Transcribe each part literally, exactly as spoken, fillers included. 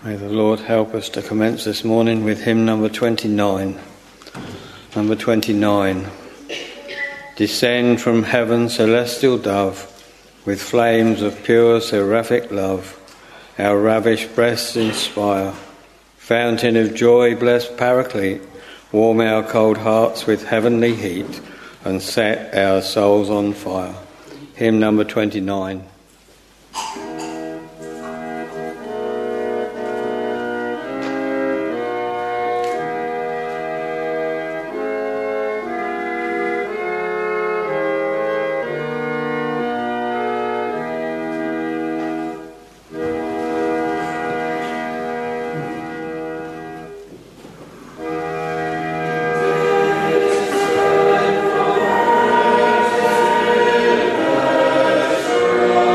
May the Lord help us to commence this morning with hymn number twenty-nine. Number twenty-nine. Descend from heaven, celestial dove, with flames of pure seraphic love, our ravished breasts inspire. Fountain of joy, blessed Paraclete, warm our cold hearts with heavenly heat, and set our souls on fire. Hymn number twenty-nine. Lord.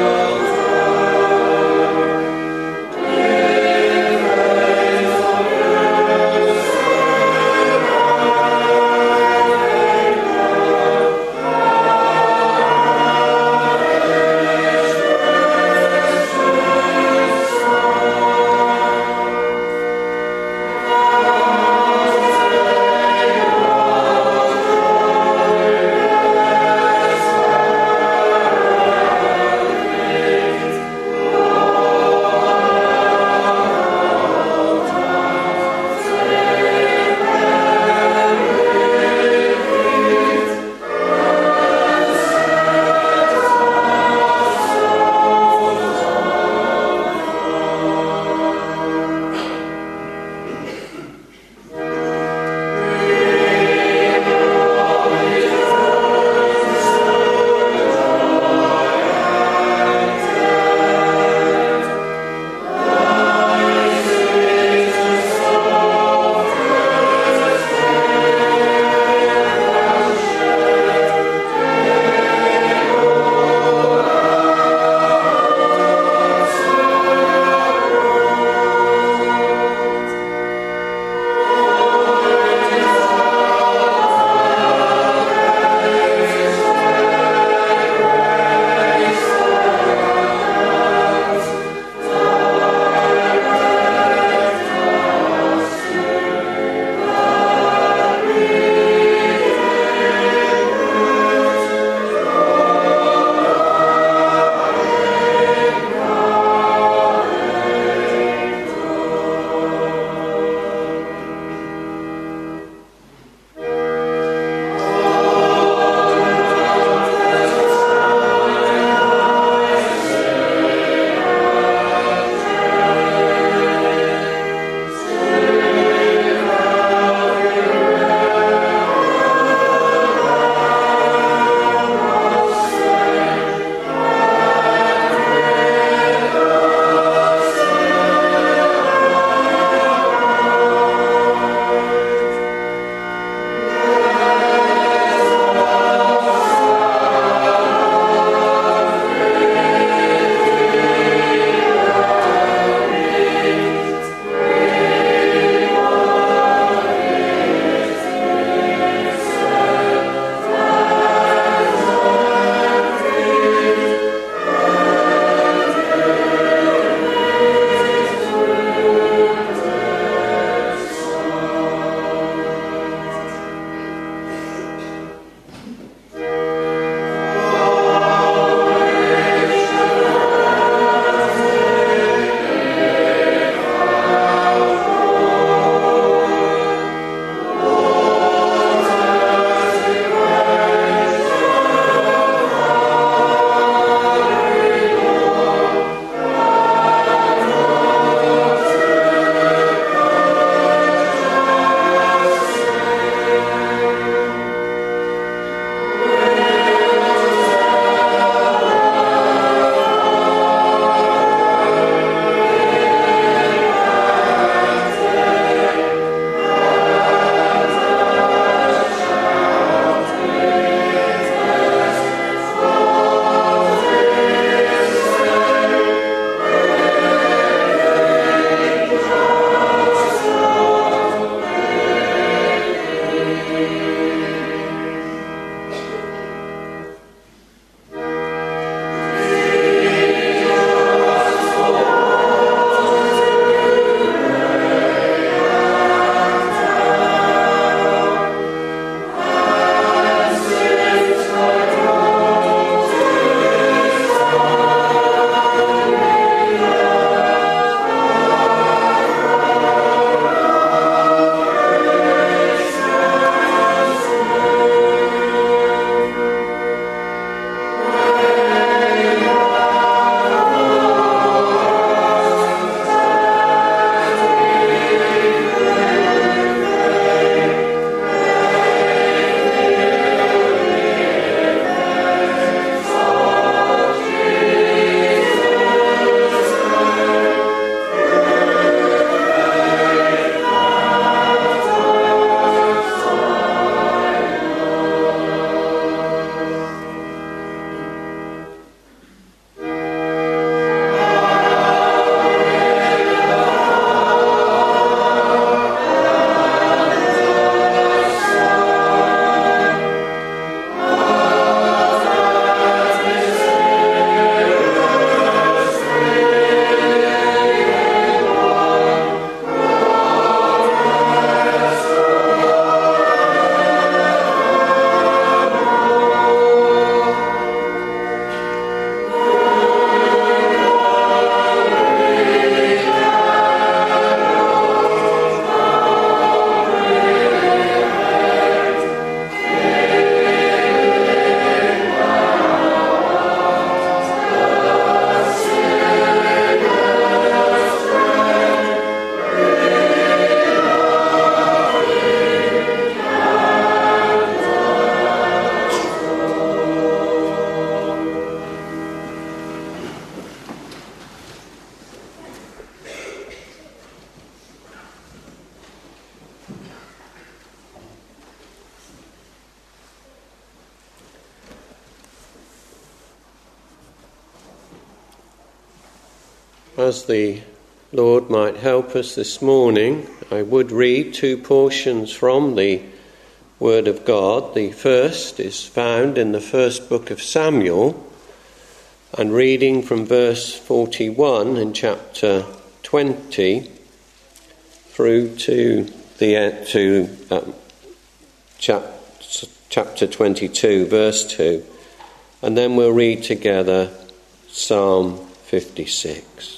As the Lord might help us this morning, I would read two portions from the Word of God. The first is found in the first book of Samuel, and reading from verse forty-one in chapter twenty through to the to um, chap, chapter twenty-two, verse two, and then we'll read together Psalm fifty-six.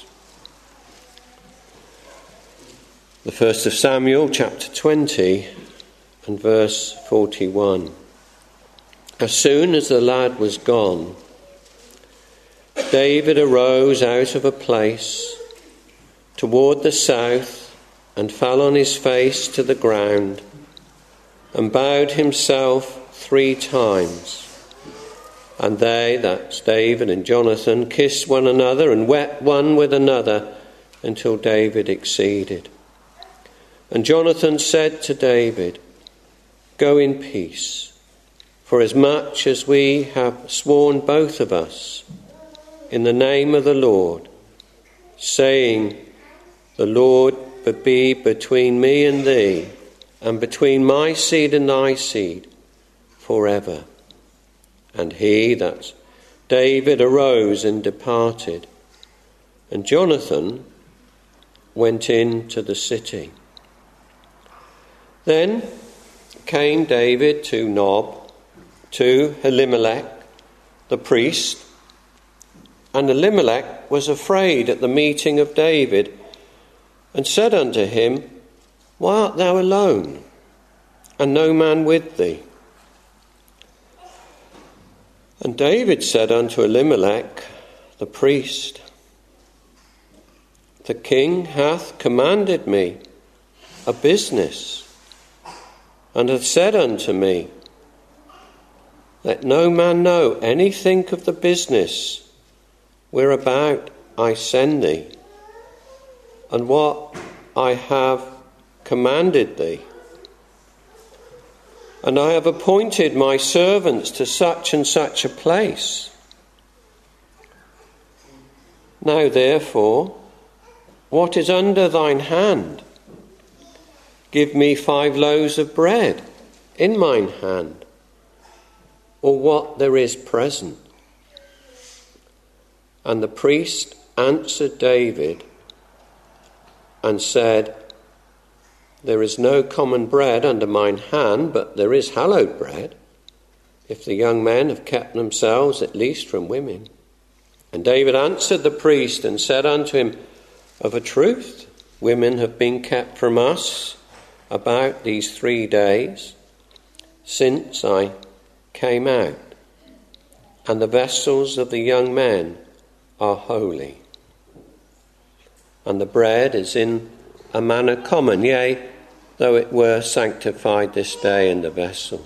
The first of Samuel, chapter twenty, and verse forty-one. As soon as the lad was gone, David arose out of a place toward the south and fell on his face to the ground and bowed himself three times. And they, that's David and Jonathan, kissed one another and wept one with another until David exceeded. And Jonathan said to David, "Go in peace, for as much as we have sworn both of us in the name of the Lord, saying, the Lord be between me and thee, and between my seed and thy seed, forever." And he, that's David, arose and departed, and Jonathan went into the city. Then came David to Nob, to Elimelech, the priest, and Elimelech was afraid at the meeting of David, and said unto him, "Why art thou alone, and no man with thee?" And David said unto Elimelech, the priest, "The king hath commanded me a business, and hath said unto me, let no man know anything of the business whereabout I send thee, and what I have commanded thee. And I have appointed my servants to such and such a place. Now therefore, what is under thine hand? Give me five loaves of bread in mine hand, or what there is present." And the priest answered David and said, "There is no common bread under mine hand, but there is hallowed bread, if the young men have kept themselves at least from women." And David answered the priest and said unto him, "Of a truth, women have been kept from us about these three days, since I came out, and the vessels of the young men are holy. And the bread is in a manner common, yea, though it were sanctified this day in the vessel."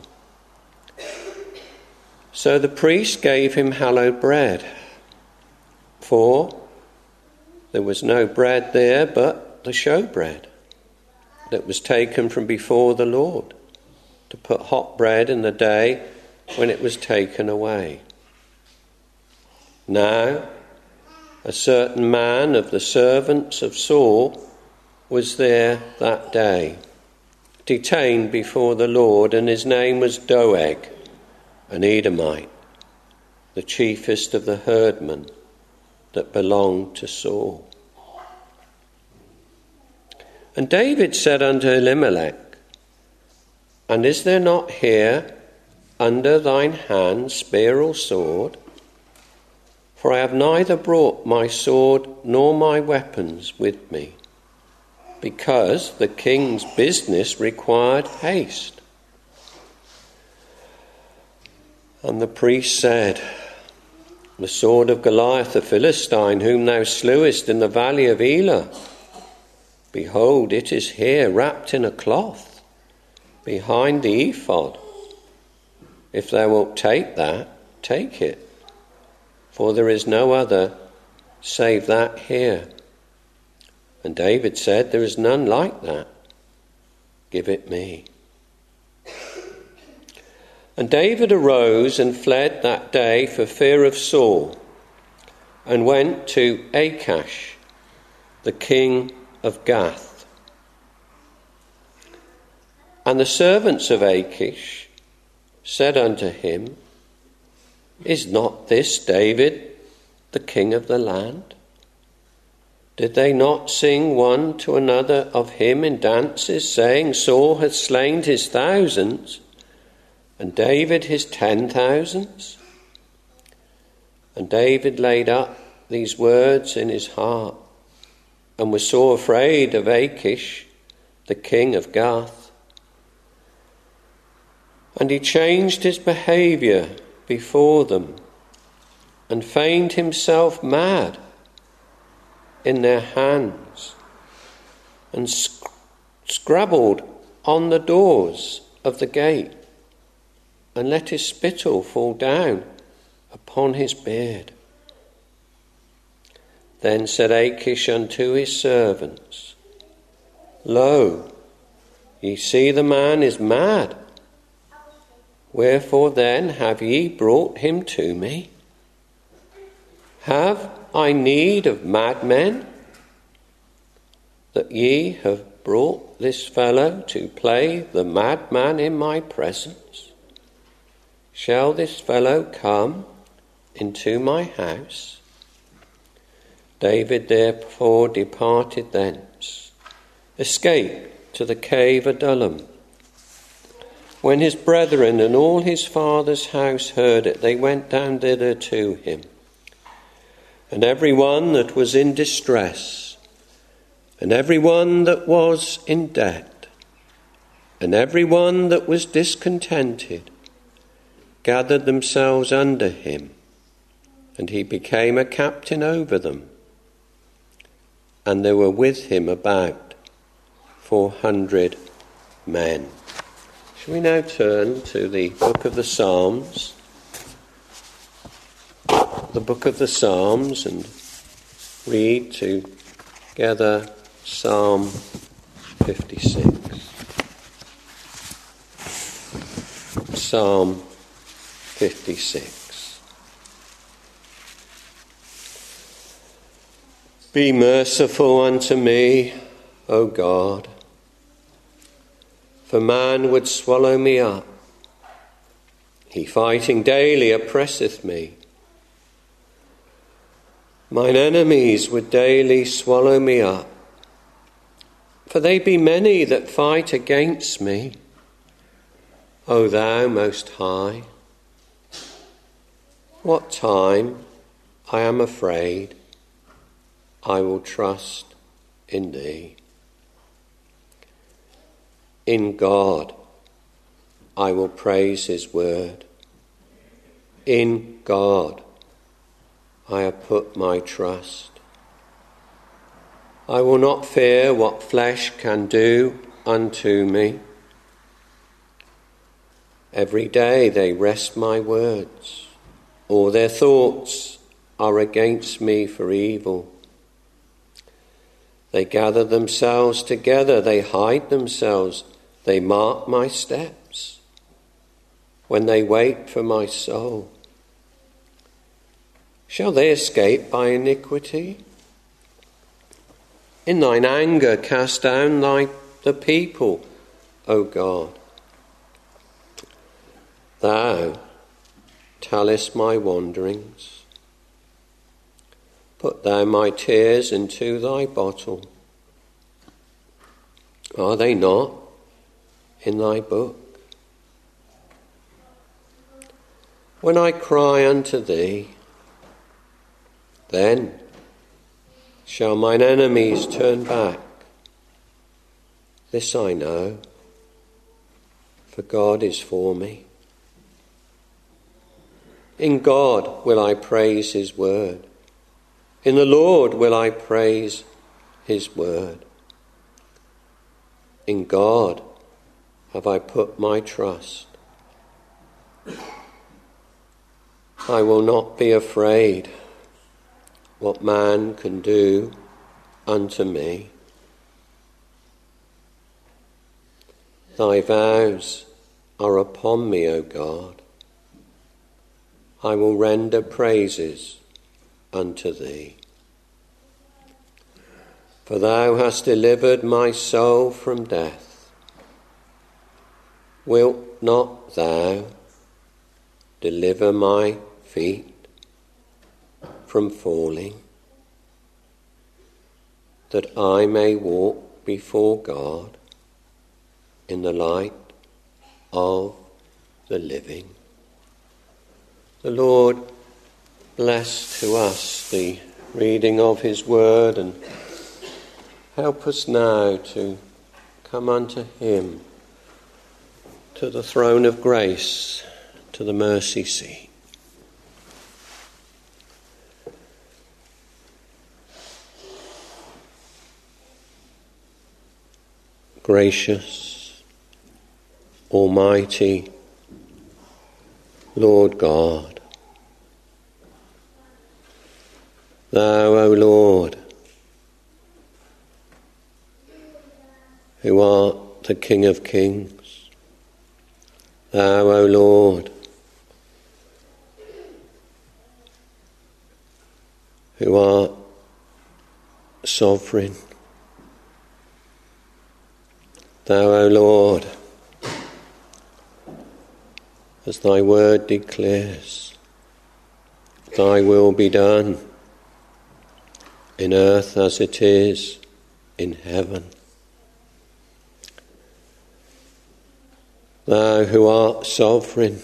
So the priest gave him hallowed bread, for there was no bread there but the showbread that was taken from before the Lord, to put hot bread in the day when it was taken away. Now a certain man of the servants of Saul was there that day, detained before the Lord, and his name was Doeg, an Edomite, the chiefest of the herdmen that belonged to Saul. And David said unto Elimelech, "And is there not here under thine hand spear or sword? For I have neither brought my sword nor my weapons with me, because the king's business required haste." And the priest said, "The sword of Goliath the Philistine, whom thou slewest in the valley of Elah, behold, it is here wrapped in a cloth behind the ephod. If thou wilt take that, take it, for there is no other save that here." And David said, "There is none like that. Give it me." And David arose and fled that day for fear of Saul, and went to Achash the king of Gath. And the servants of Achish said unto him, Is not this David, the king of the land? Did they not sing one to another of him in dances, saying, Saul hath slain his thousands, and David his ten thousands? And David laid up these words in his heart, and was so afraid of Achish, the king of Gath. And he changed his behaviour before them, and feigned himself mad in their hands, and sc- scrabbled on the doors of the gate, and let his spittle fall down upon his beard. Then said Achish unto his servants, Lo, ye see the man is mad. Wherefore then have ye brought him to me? Have I need of madmen, that ye have brought this fellow to play the madman in my presence? Shall this fellow come into my house? David therefore departed thence, escaped to the cave Adullam. When his brethren and all his father's house heard it, they went down thither to him. And every one that was in distress, and every one that was in debt, and every one that was discontented, gathered themselves under him, and he became a captain over them. And there were with him about four hundred men. Shall we now turn to the book of the Psalms? The book of the Psalms, and read together Psalm fifty-six. Psalm fifty-six. Be merciful unto me, O God, for man would swallow me up. He fighting daily oppresseth me. Mine enemies would daily swallow me up, for they be many that fight against me. O thou Most High, what time I am afraid, I will trust in thee. In God I will praise his word. In God I have put my trust. I will not fear what flesh can do unto me. Every day they wrest my words. All their thoughts are against me for evil. They gather themselves together, they hide themselves, they mark my steps when they wait for my soul. Shall they escape by iniquity? In thine anger cast down thy, the people, O God. Thou tellest my wanderings. Put thou my tears into thy bottle. Are they not in thy book? When I cry unto thee, then shall mine enemies turn back. This I know, for God is for me. In God will I praise his word. In the Lord will I praise his word. In God have I put my trust. I will not be afraid what man can do unto me. Thy vows are upon me, O God. I will render praises unto thee. For thou hast delivered my soul from death. Wilt not thou deliver my feet from falling, that I may walk before God in the light of the living? The Lord bless to us the reading of his word, and help us now to come unto him, to the throne of grace, to the mercy seat. Gracious, almighty Lord God, thou, O Lord, who art the King of kings, thou, O Lord, who art sovereign, thou, O Lord, as thy word declares, thy will be done in earth as it is in heaven. Thou who art sovereign,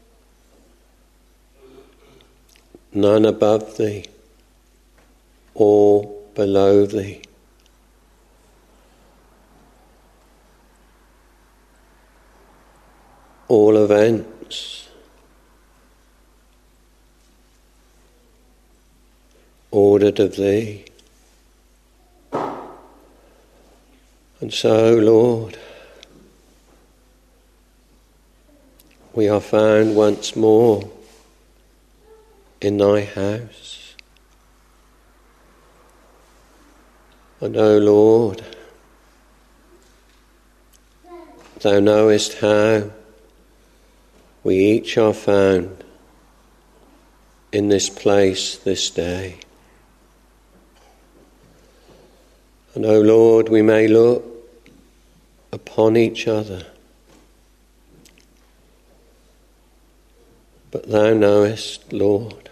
none above thee, all below thee. All events ordered of thee. And so, Lord, we are found once more in thy house. And, O Lord, thou knowest how we each are found in this place this day. And, O Lord, we may look upon each other, but thou knowest, Lord,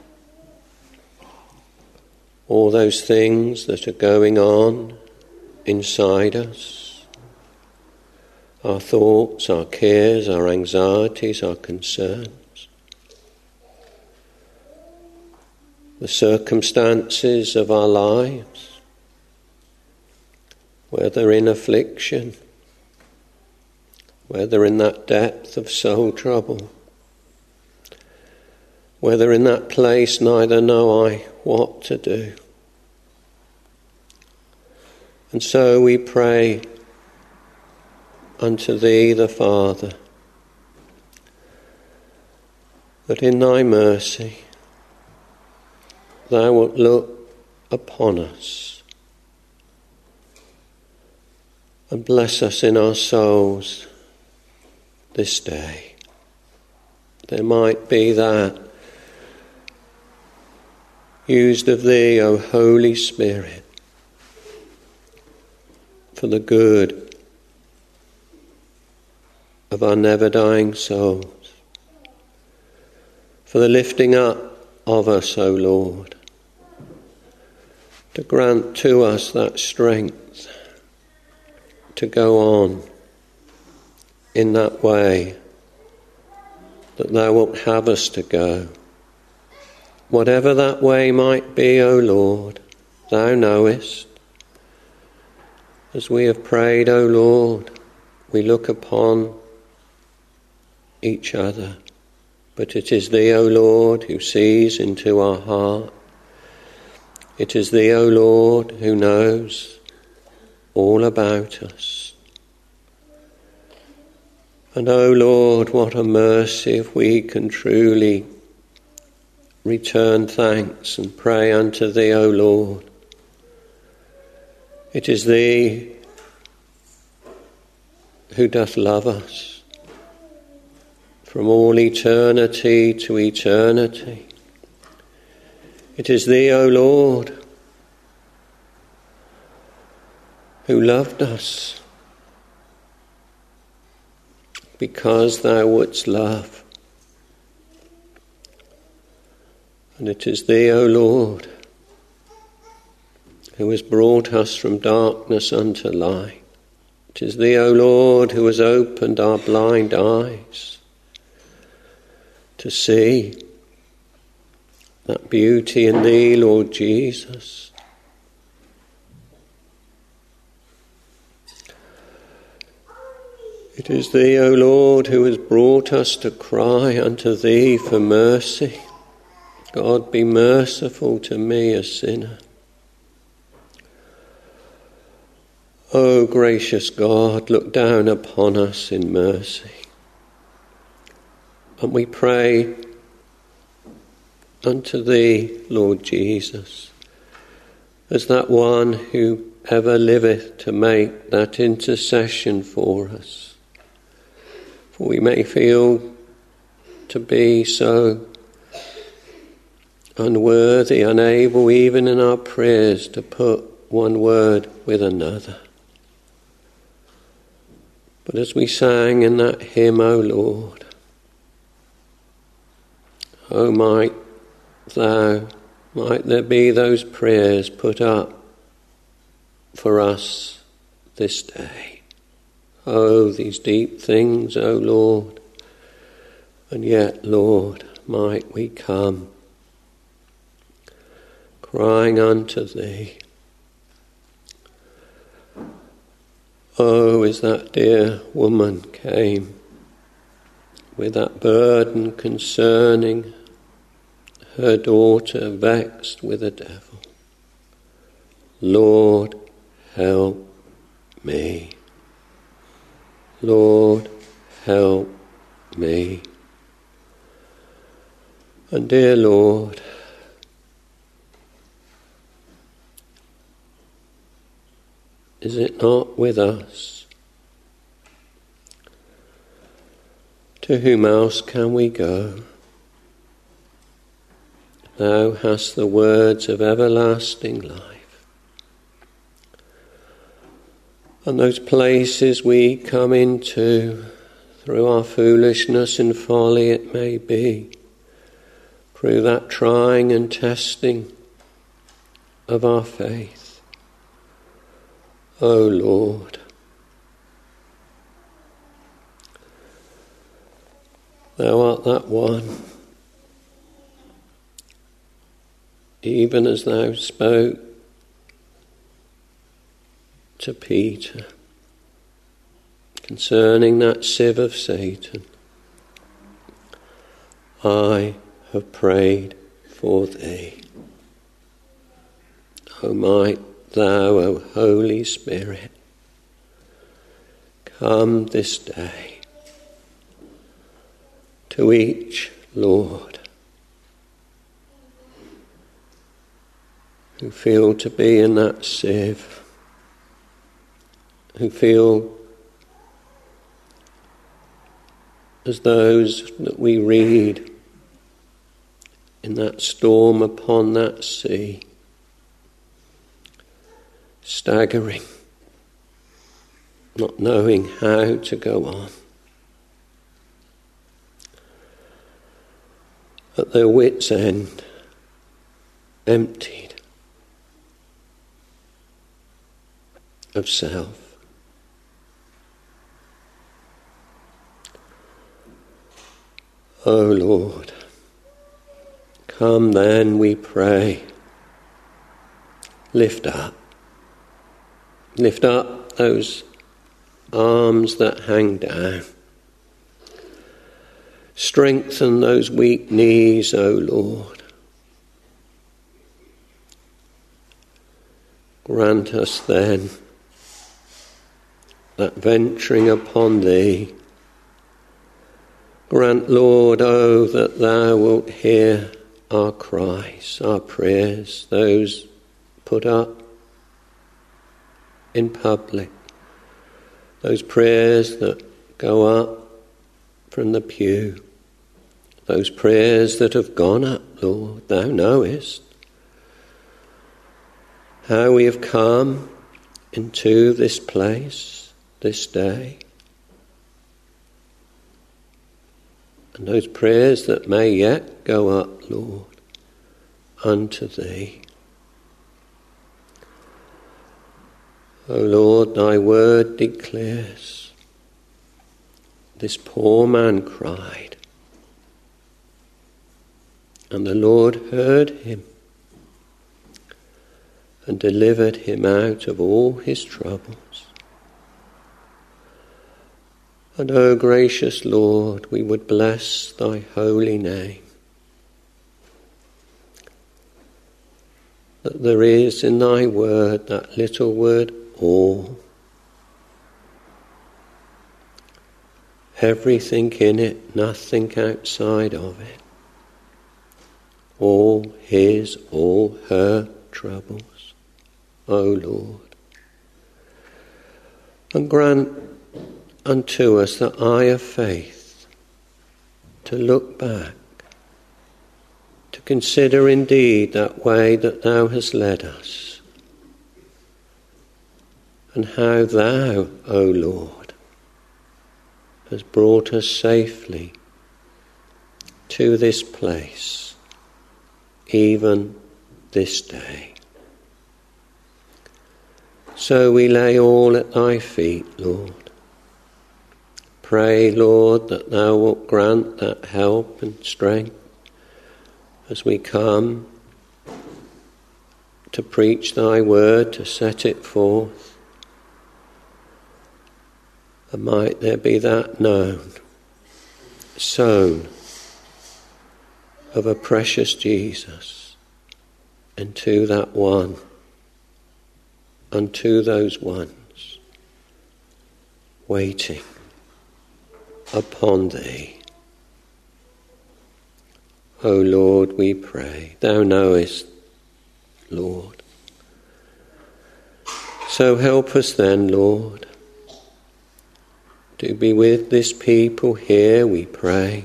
all those things that are going on inside us, our thoughts, our cares, our anxieties, our concerns, the circumstances of our lives, whether in affliction, whether in that depth of soul trouble, whether in that place neither know I what to do. And so we pray unto thee, the Father, that in thy mercy thou wilt look upon us and bless us in our souls this day. There might be that used of thee, O Holy Spirit, for the good of our never-dying souls, for the lifting up of us, O Lord, to grant to us that strength to go on in that way that thou wilt have us to go. Whatever that way might be, O Lord, thou knowest. As we have prayed, O Lord, we look upon each other, but it is thee, O Lord, who sees into our heart. It is thee, O Lord, who knows all about us. And, O Lord, what a mercy if we can truly return thanks and pray unto thee, O Lord. It is thee who doth love us from all eternity to eternity. It is thee, O Lord, who loved us because thou wouldst love. And it is thee, O Lord, who has brought us from darkness unto light. It is thee, O Lord, who has opened our blind eyes to see that beauty in thee, Lord Jesus. It is thee, O Lord, who has brought us to cry unto thee for mercy. God, be merciful to me, a sinner. O gracious God, look down upon us in mercy. And we pray unto thee, Lord Jesus, as that one who ever liveth to make that intercession for us. For we may feel to be so unworthy, unable even in our prayers to put one word with another. But as we sang in that hymn, O Lord, O might thou, might there be those prayers put up for us this day. Oh, these deep things, O Lord, and yet, Lord, might we come crying unto thee. Oh, as that dear woman came with that burden concerning her daughter vexed with a devil. Lord, help me. Lord, help me. And dear Lord, is it not with us? To whom else can we go? Thou hast the words of everlasting life. And those places we come into through our foolishness and folly, it may be, through that trying and testing of our faith. O Lord, thou art that one, even as thou spoke to Peter concerning that sieve of Satan. I have prayed for thee. O might thou, O Holy Spirit, come this day to each, Lord, who feel to be in that sieve, who feel as those that we read in that storm upon that sea, staggering, not knowing how to go on, at their wits' end, emptied of self. O Lord, come then, we pray, lift up. Lift up those arms that hang down. Strengthen those weak knees, O Lord. Grant us then that venturing upon thee. Grant, Lord, oh, that thou wilt hear our cries, our prayers, those put up in public, those prayers that go up from the pew, those prayers that have gone up, Lord, thou knowest how we have come into this place, this day. And those prayers that may yet go up, Lord, unto Thee. O Lord, Thy word declares, this poor man cried, and the Lord heard him and delivered him out of all his troubles. And O gracious Lord, we would bless Thy holy name, that there is in Thy word, that little word, all. Everything in it, nothing outside of it. All his, all her troubles, O Lord. And grant unto us the eye of faith to look back, to consider indeed that way that Thou hast led us, and how Thou, O Lord, has brought us safely to this place, even this day. So we lay all at Thy feet, Lord. Pray, Lord, that Thou wilt grant that help and strength as we come to preach Thy word, to set it forth. And might there be that known, sown of a precious Jesus into that one, unto those ones waiting upon Thee. O Lord, we pray. Thou knowest, Lord. So help us then, Lord, to be with this people here, we pray.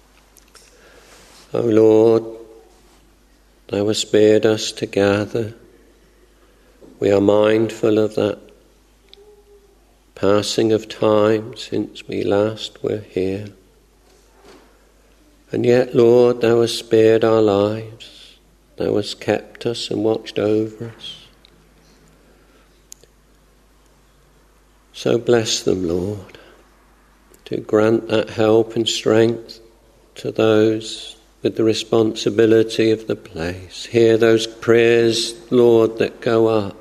O Lord, Thou hast spared us to gather. We are mindful of that passing of time since we last were here. And yet, Lord, Thou hast spared our lives. Thou hast kept us and watched over us. So bless them, Lord, to grant that help and strength to those with the responsibility of the place. Hear those prayers, Lord, that go up.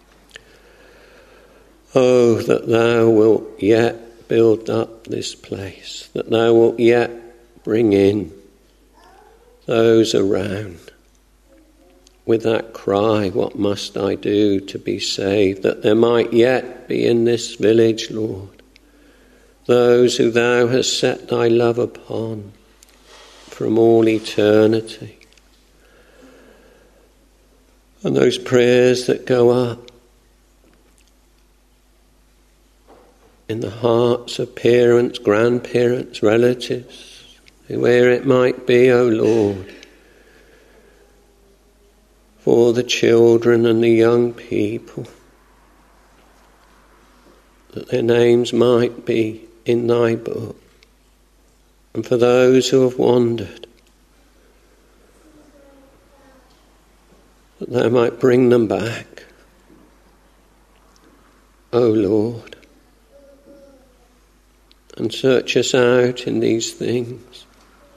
Oh, that Thou wilt yet build up this place, that Thou wilt yet bring in those around with that cry, what must I do to be saved? That there might yet be in this village, Lord, those who Thou hast set Thy love upon from all eternity. And those prayers that go up in the hearts of parents, grandparents, relatives, where it might be, O Lord, for the children and the young people, that their names might be in Thy book, and for those who have wandered, that Thou might bring them back, O Lord, and search us out in these things,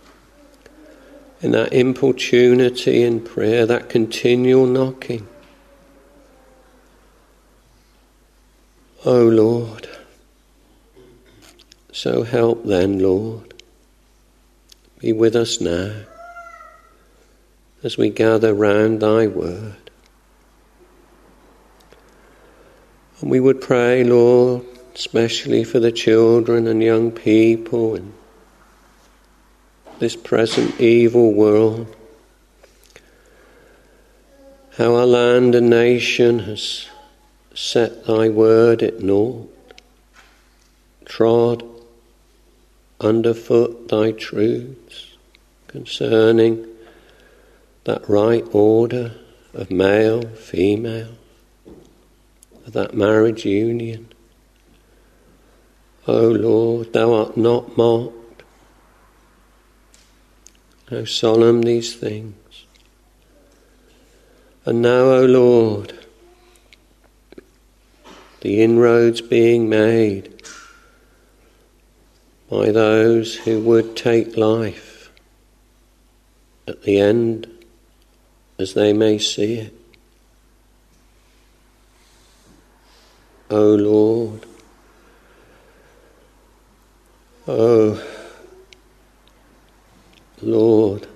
in that importunity in prayer, that continual knocking. O Lord, so help then, Lord, be with us now as we gather round Thy word. And we would pray, Lord, especially for the children and young people in this present evil world, how our land and nation has set Thy word at naught, trod underfoot Thy truths concerning that right order of male, female, of that marriage union. O Lord, thou art not mocked. How solemn these things. And now, O Lord, the inroads being made by those who would take life at the end as they may see it. O Lord, O Lord,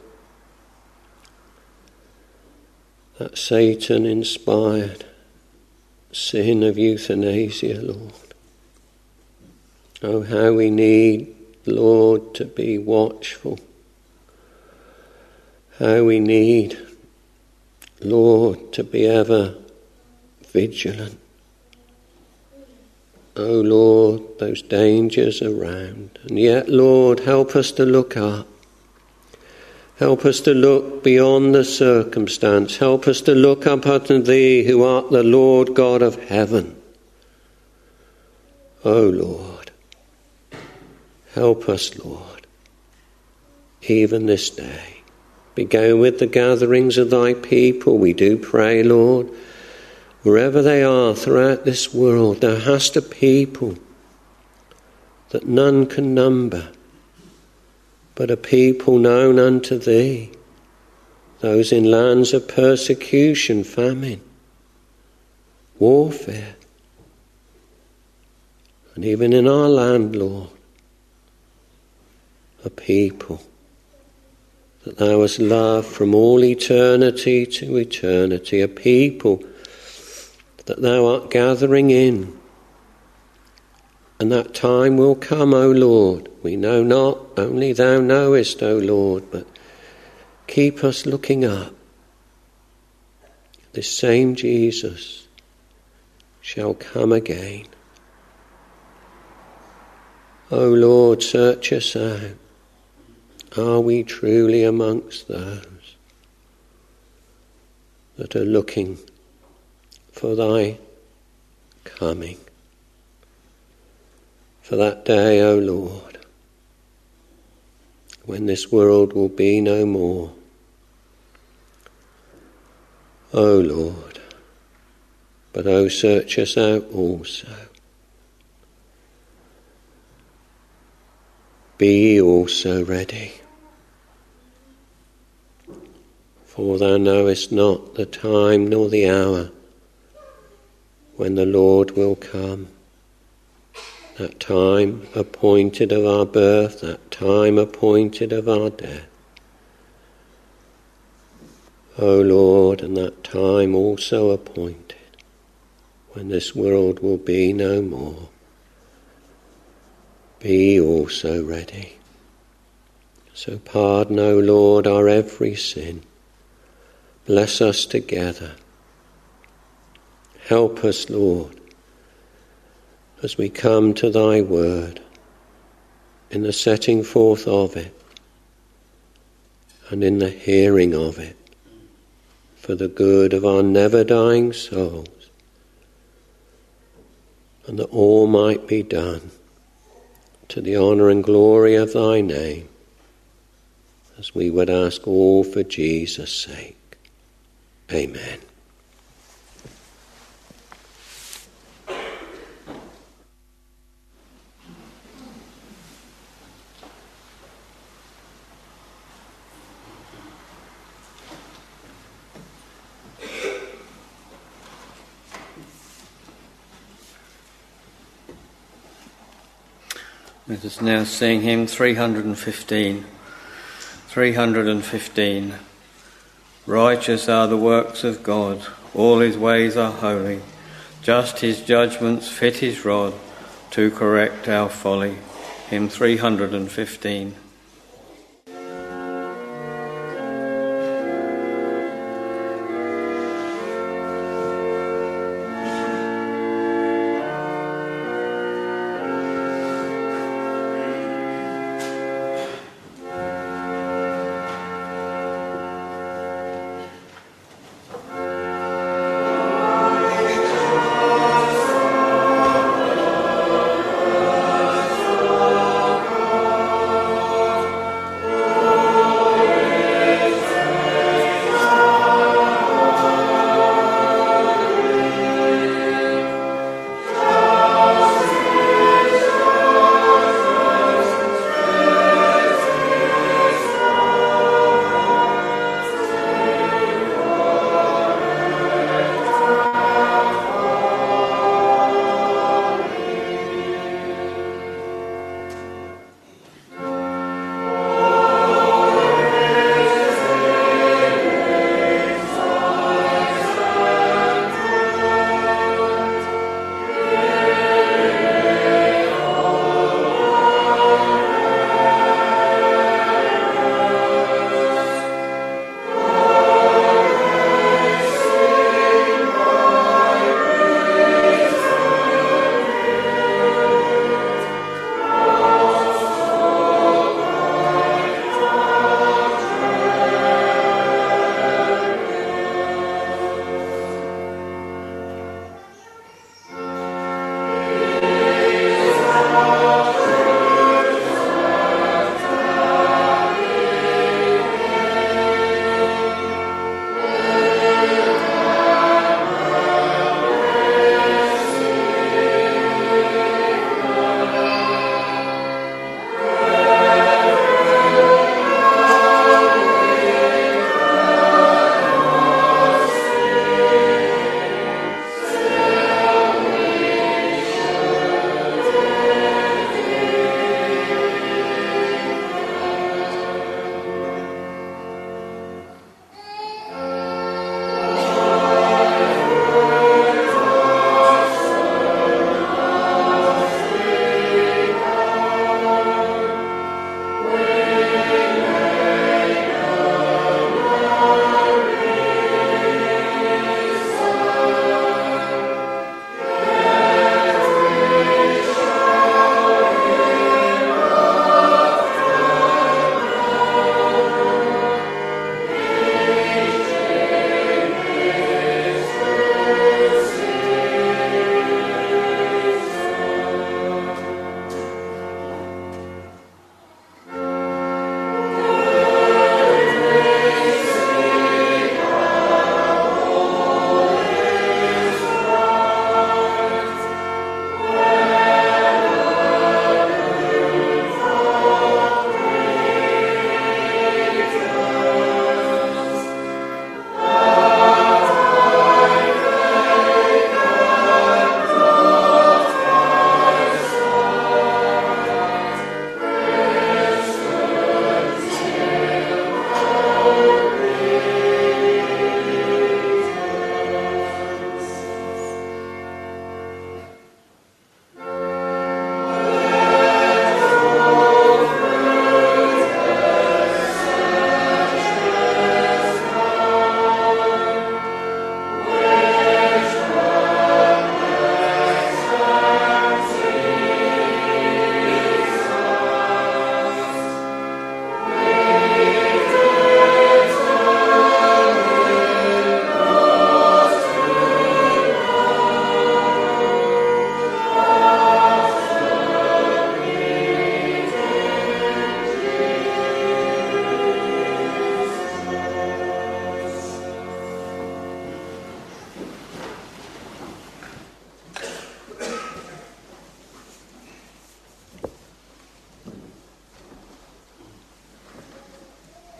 that Satan-inspired sin of euthanasia, Lord. Oh, how we need, Lord, to be watchful. How we need, Lord, to be ever vigilant. Oh, Lord, those dangers around. And yet, Lord, help us to look up. Help us to look beyond the circumstance. Help us to look up unto Thee, who art the Lord God of heaven. O Lord, help us, Lord, even this day. Begin with the gatherings of Thy people. We do pray, Lord, wherever they are throughout this world, Thou hast a people that none can number, but a people known unto Thee, those in lands of persecution, famine, warfare, and even in our land, Lord, a people that Thou hast loved from all eternity to eternity, a people that Thou art gathering in. And that time will come, O Lord. We know not, only Thou knowest, O Lord, but keep us looking up. This same Jesus shall come again. O Lord, search us out. Are we truly amongst those that are looking for Thy coming? For that day, O Lord, when this world will be no more. O Lord, but O search us out also. Be ye also ready, for Thou knowest not the time nor the hour when the Lord will come. That time appointed of our birth, that time appointed of our death. O Lord, and that time also appointed when this world will be no more. Be also ready. So pardon, O Lord, our every sin. Bless us together. Help us, Lord, as we come to Thy word, in the setting forth of it, and in the hearing of it, for the good of our never-dying souls, and that all might be done to the honour and glory of Thy name, as we would ask all for Jesus' sake. Amen. Let us now sing hymn three hundred fifteen. three hundred fifteen. Righteous are the works of God, all His ways are holy. Just His judgments fit His rod to correct our folly. Hymn three hundred fifteen. Amen.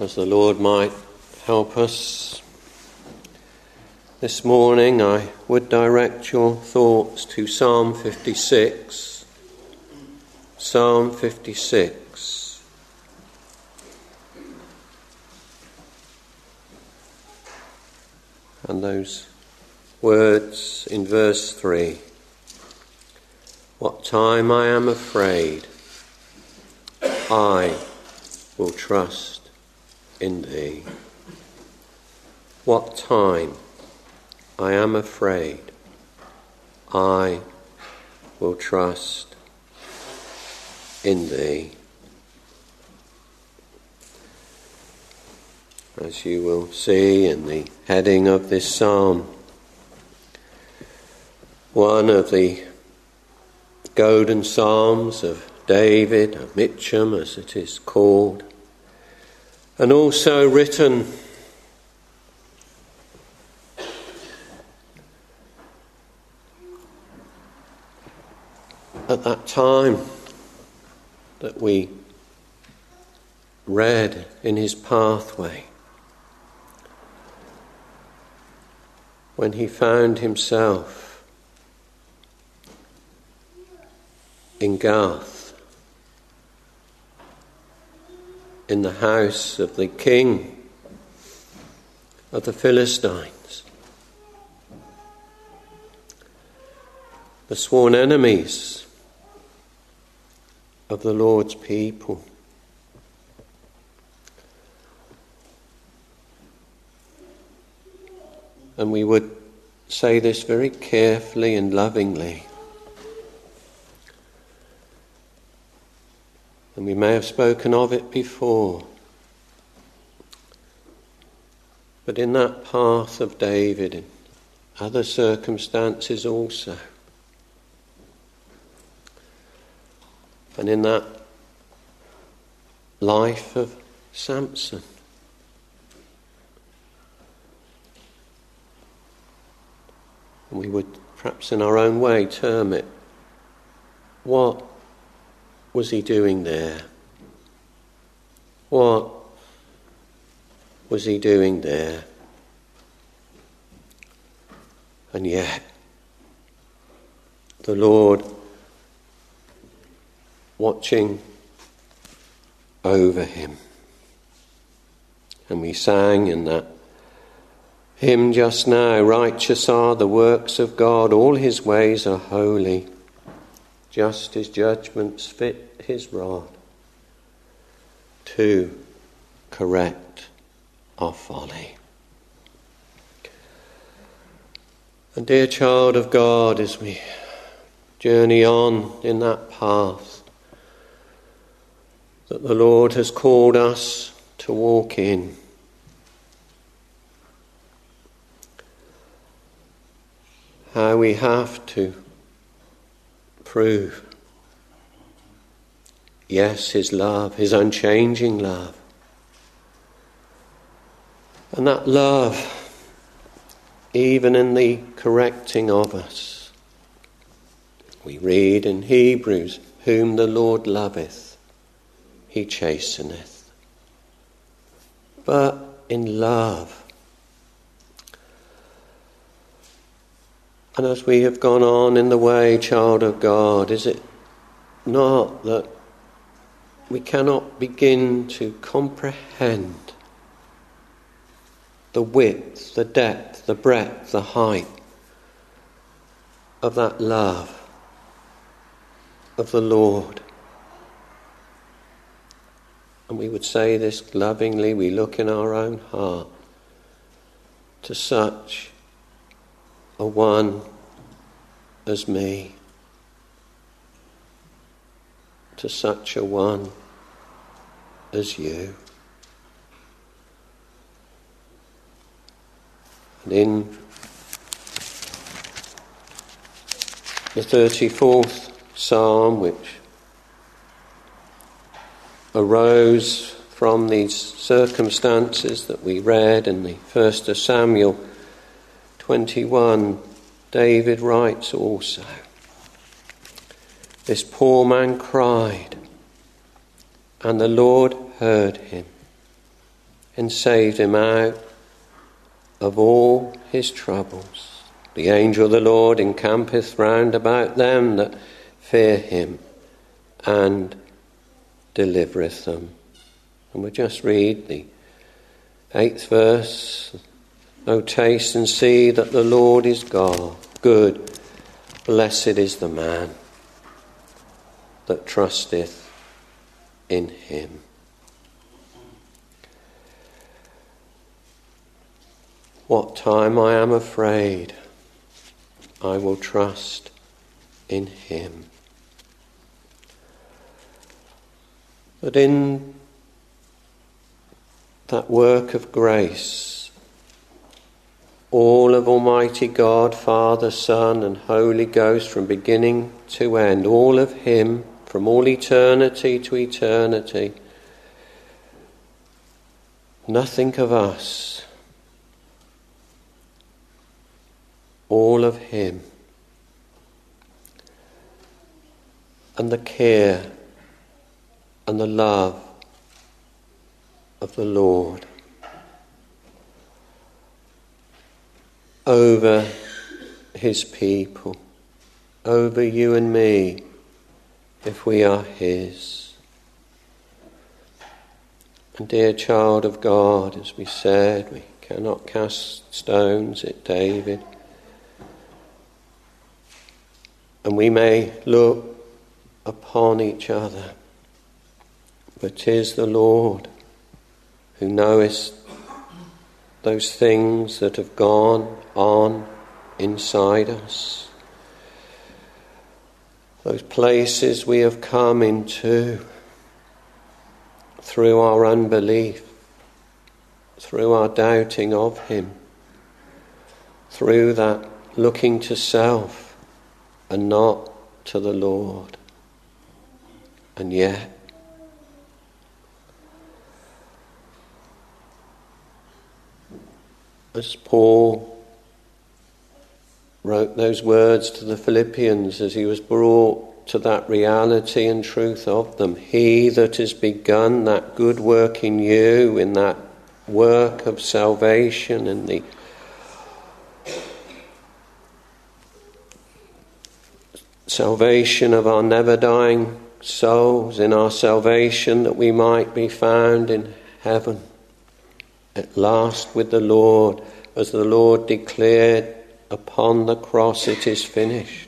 as the Lord might help us. This morning I would direct your thoughts to Psalm fifty-six. Psalm fifty-six. And those words in verse three. What time I am afraid, I will trust in thee. What time I am afraid, I will trust in thee. As you will see in the heading of this psalm, one of the golden psalms of David, of Mitcham as it is called, and also written at that time that we read in his pathway, when he found himself in Gath, in the house of the king of the Philistines, the sworn enemies of the Lord's people. And we would say this very carefully and lovingly. And we may have spoken of it before. But in that path of David and other circumstances also, and in that life of Samson, and we would perhaps in our own way term it, what was he doing there? What was he doing there? And yet, the Lord watching over him. And we sang in that hymn just now, righteous are the works of God, all his ways are holy. Just his judgments fit his rod to correct our folly. And dear child of God, as we journey on in that path that the Lord has called us to walk in, how we have to prove, yes, his love, his unchanging love. And that love, even in the correcting of us, we read in Hebrews, whom the Lord loveth, he chasteneth. But in love, and as we have gone on in the way, child of God, is it not that we cannot begin to comprehend the width, the depth, the breadth, the height of that love of the Lord? And we would say this lovingly, we look in our own heart to such a one as me, to such a one as you. And in the thirty-fourth Psalm, which arose from these circumstances that we read in the first of Samuel twenty-one, David writes also, this poor man cried, and the Lord heard him and saved him out of all his troubles. The angel of the Lord encampeth round about them that fear him, and delivereth them. And we'll just read the eighth verse. O taste and see that the Lord is God, good. Blessed is the man that trusteth in him. What time I am afraid, I will trust in him. But in that work of grace, all of Almighty God, Father, Son, and Holy Ghost, from beginning to end, all of him, from all eternity to eternity, nothing of us, all of him, and the care and the love of the Lord over his people, over you and me, if we are his. And dear child of God, as we said, we cannot cast stones at David. And we may look upon each other, but 'tis the Lord who knoweth those things that have gone on inside us, those places we have come into through our unbelief, through our doubting of him, through that looking to self and not to the Lord. And yet, as Paul wrote those words to the Philippians as he was brought to that reality and truth of them, he that has begun that good work in you, in that work of salvation, in the salvation of our never-dying souls, in our salvation that we might be found in heaven at last with the Lord, as the Lord declared upon the cross, it is finished.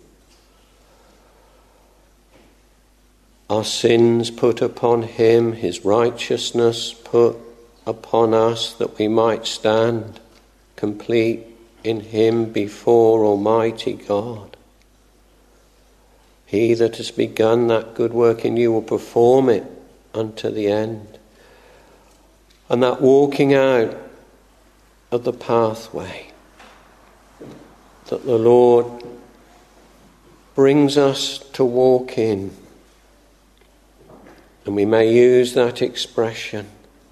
Our sins put upon him, his righteousness put upon us, that we might stand complete in him before Almighty God. He that has begun that good work in you will perform it unto the end. And that walking out of the pathway that the Lord brings us to walk in, and we may use that expression,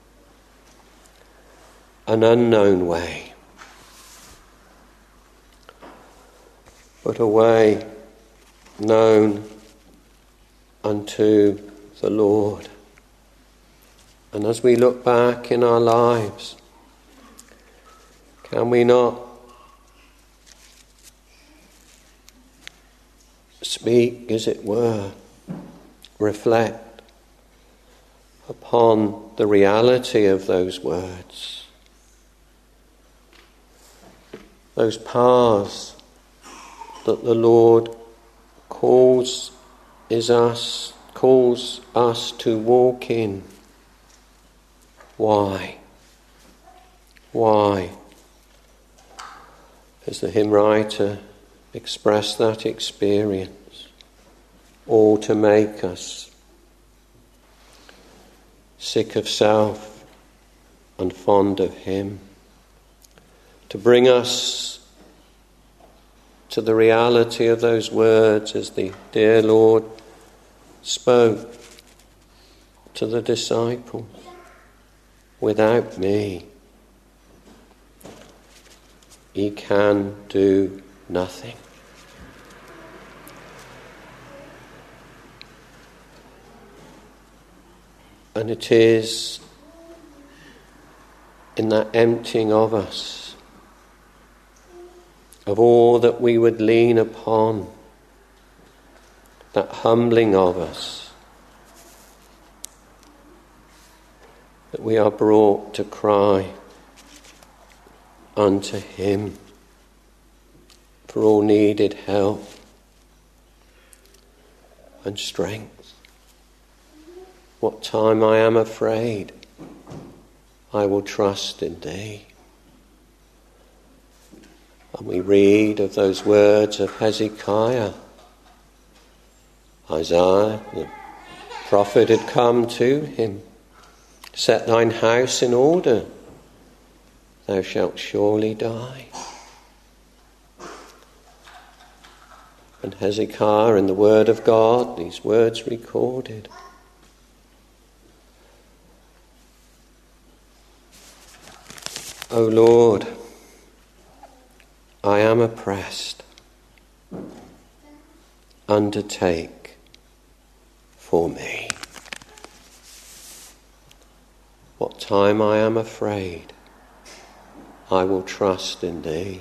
an unknown way, but a way known unto the Lord. And as we look back in our lives, can we not speak, as it were, reflect upon the reality of those words, those paths that the Lord calls is us calls us to walk in? Why? Why? As the hymn writer expressed that experience, all to make us sick of self and fond of him, to bring us to the reality of those words as the dear Lord spoke to the disciples. Without me, ye can do nothing. And it is in that emptying of us, of all that we would lean upon, that humbling of us, that we are brought to cry unto him for all needed help and strength. What time I am afraid, I will trust in thee. And we read of those words of Hezekiah. Isaiah, the prophet, had come to him. Set thine house in order, thou shalt surely die. And Hezekiah, in the word of God, these words recorded. O Lord, I am oppressed. Undertake for me. What time I am afraid, I will trust in thee.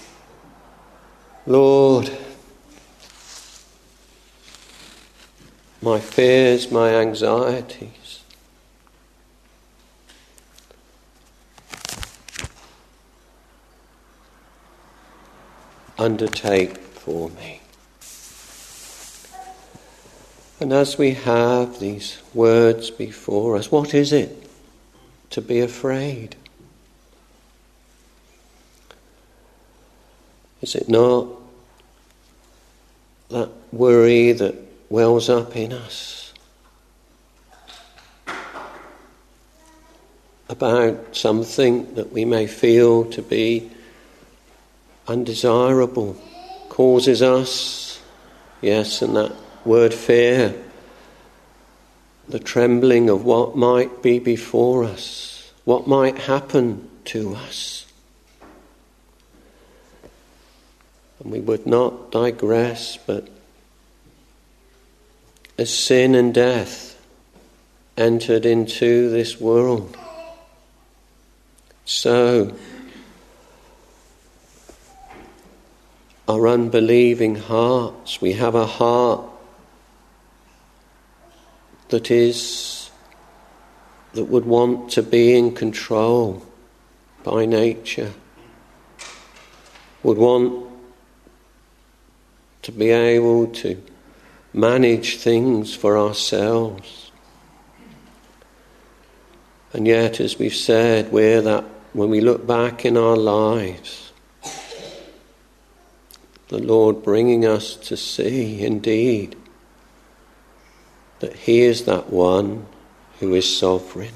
Lord, my fears, my anxieties, undertake for me. And as we have these words before us, what is it to be afraid? Is it not that worry that wells up in us about something that we may feel to be undesirable, causes us, yes, and that word fear, the trembling of what might be before us, what might happen to us. And we would not digress, but as sin and death entered into this world, so our unbelieving hearts, we have a heart that is, that would want to be in control by nature, would want to be able to manage things for ourselves. And yet, as we've said, we're that, when we look back in our lives, the Lord bringing us to see indeed that he is that one who is sovereign.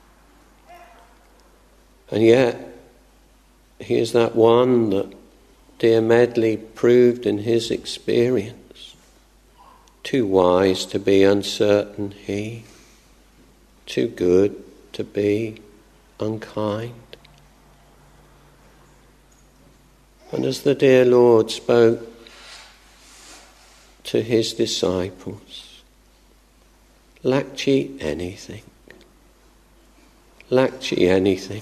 And yet, he is that one that dear Medley proved in his experience. Too wise to be uncertain he, too good to be unkind. And as the dear Lord spoke to his disciples, lack ye anything? Lack ye anything?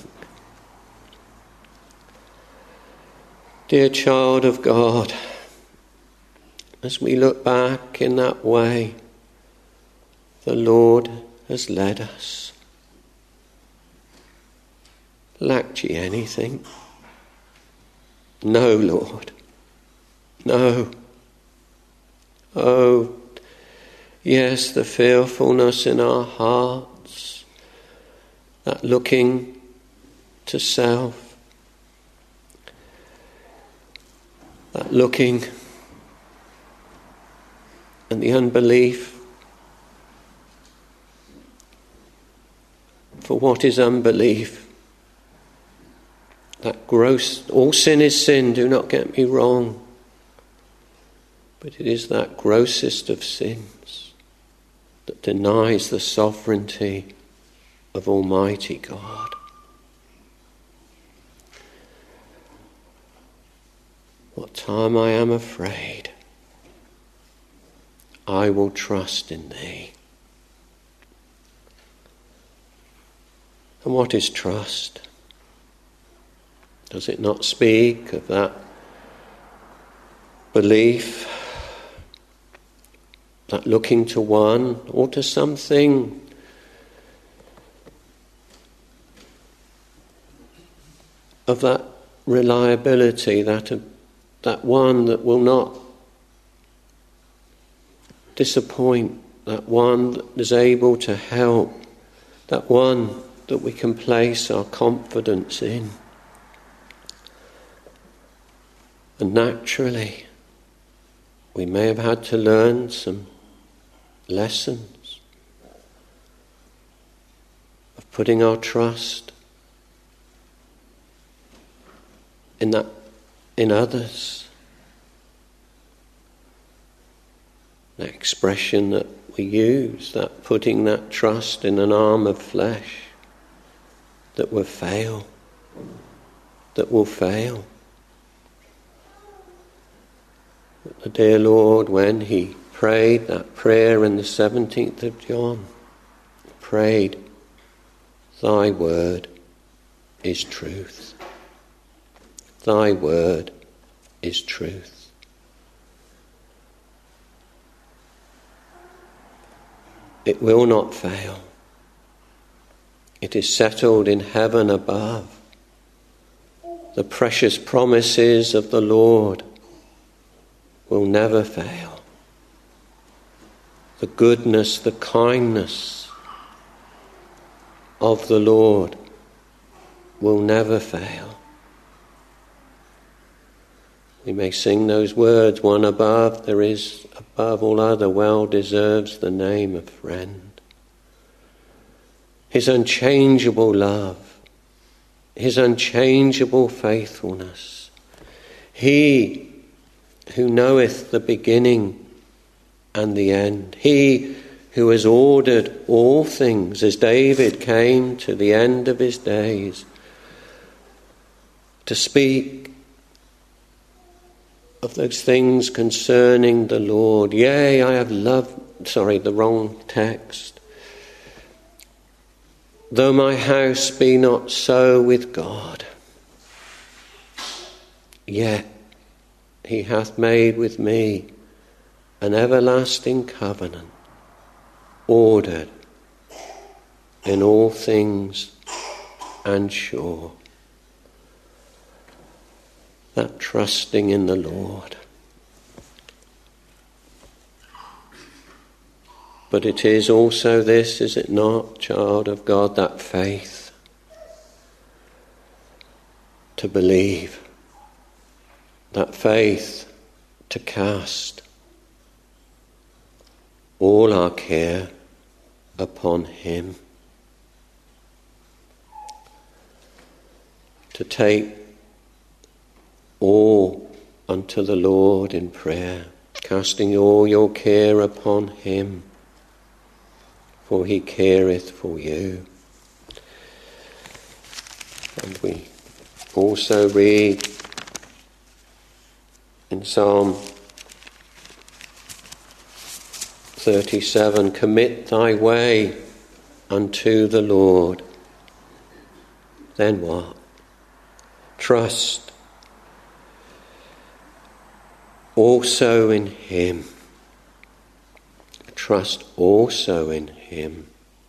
Dear child of God, as we look back in that way, the Lord has led us. Lack ye anything? No, Lord. No. Oh, yes, the fearfulness in our hearts, that looking to self, that looking and the unbelief for what is unbelief. That gross, all sin is sin, do not get me wrong, but it is that grossest of sins that denies the sovereignty of Almighty God. What time I am afraid, I will trust in thee. And what is trust? Does it not speak of that belief, that looking to one or to something of that reliability, that uh, that one that will not disappoint, that one that is able to help, that one that we can place our confidence in? And naturally, we may have had to learn some lessons of putting our trust in that, in others. That expression that we use, that putting that trust in an arm of flesh, that will fail, that will fail. But the dear Lord, when he prayed that prayer in the seventeenth of John, prayed, "Thy word is truth. Thy word is truth." It will not fail. It is settled in heaven above. The precious promises of the Lord will never fail. The goodness, the kindness of the Lord will never fail. We may sing those words, "One above, there is above all other, well deserves the name of friend." His unchangeable love, his unchangeable faithfulness. He who knoweth the beginning and the end. He who has ordered all things as David came to the end of his days to speak of those things concerning the Lord. Yea, I have loved, sorry, the wrong text. Though my house be not so with God, yet he hath made with me an everlasting covenant, ordered in all things and sure. That trusting in the Lord. But it is also this, is it not, child of God, that faith to believe, that faith to cast all our care upon him, to take all unto the Lord in prayer, casting all your care upon him, for he careth for you. And we also read in Psalm thirty-seven, "Commit thy way unto the Lord." Then what? Trust also in him. Trust also in him.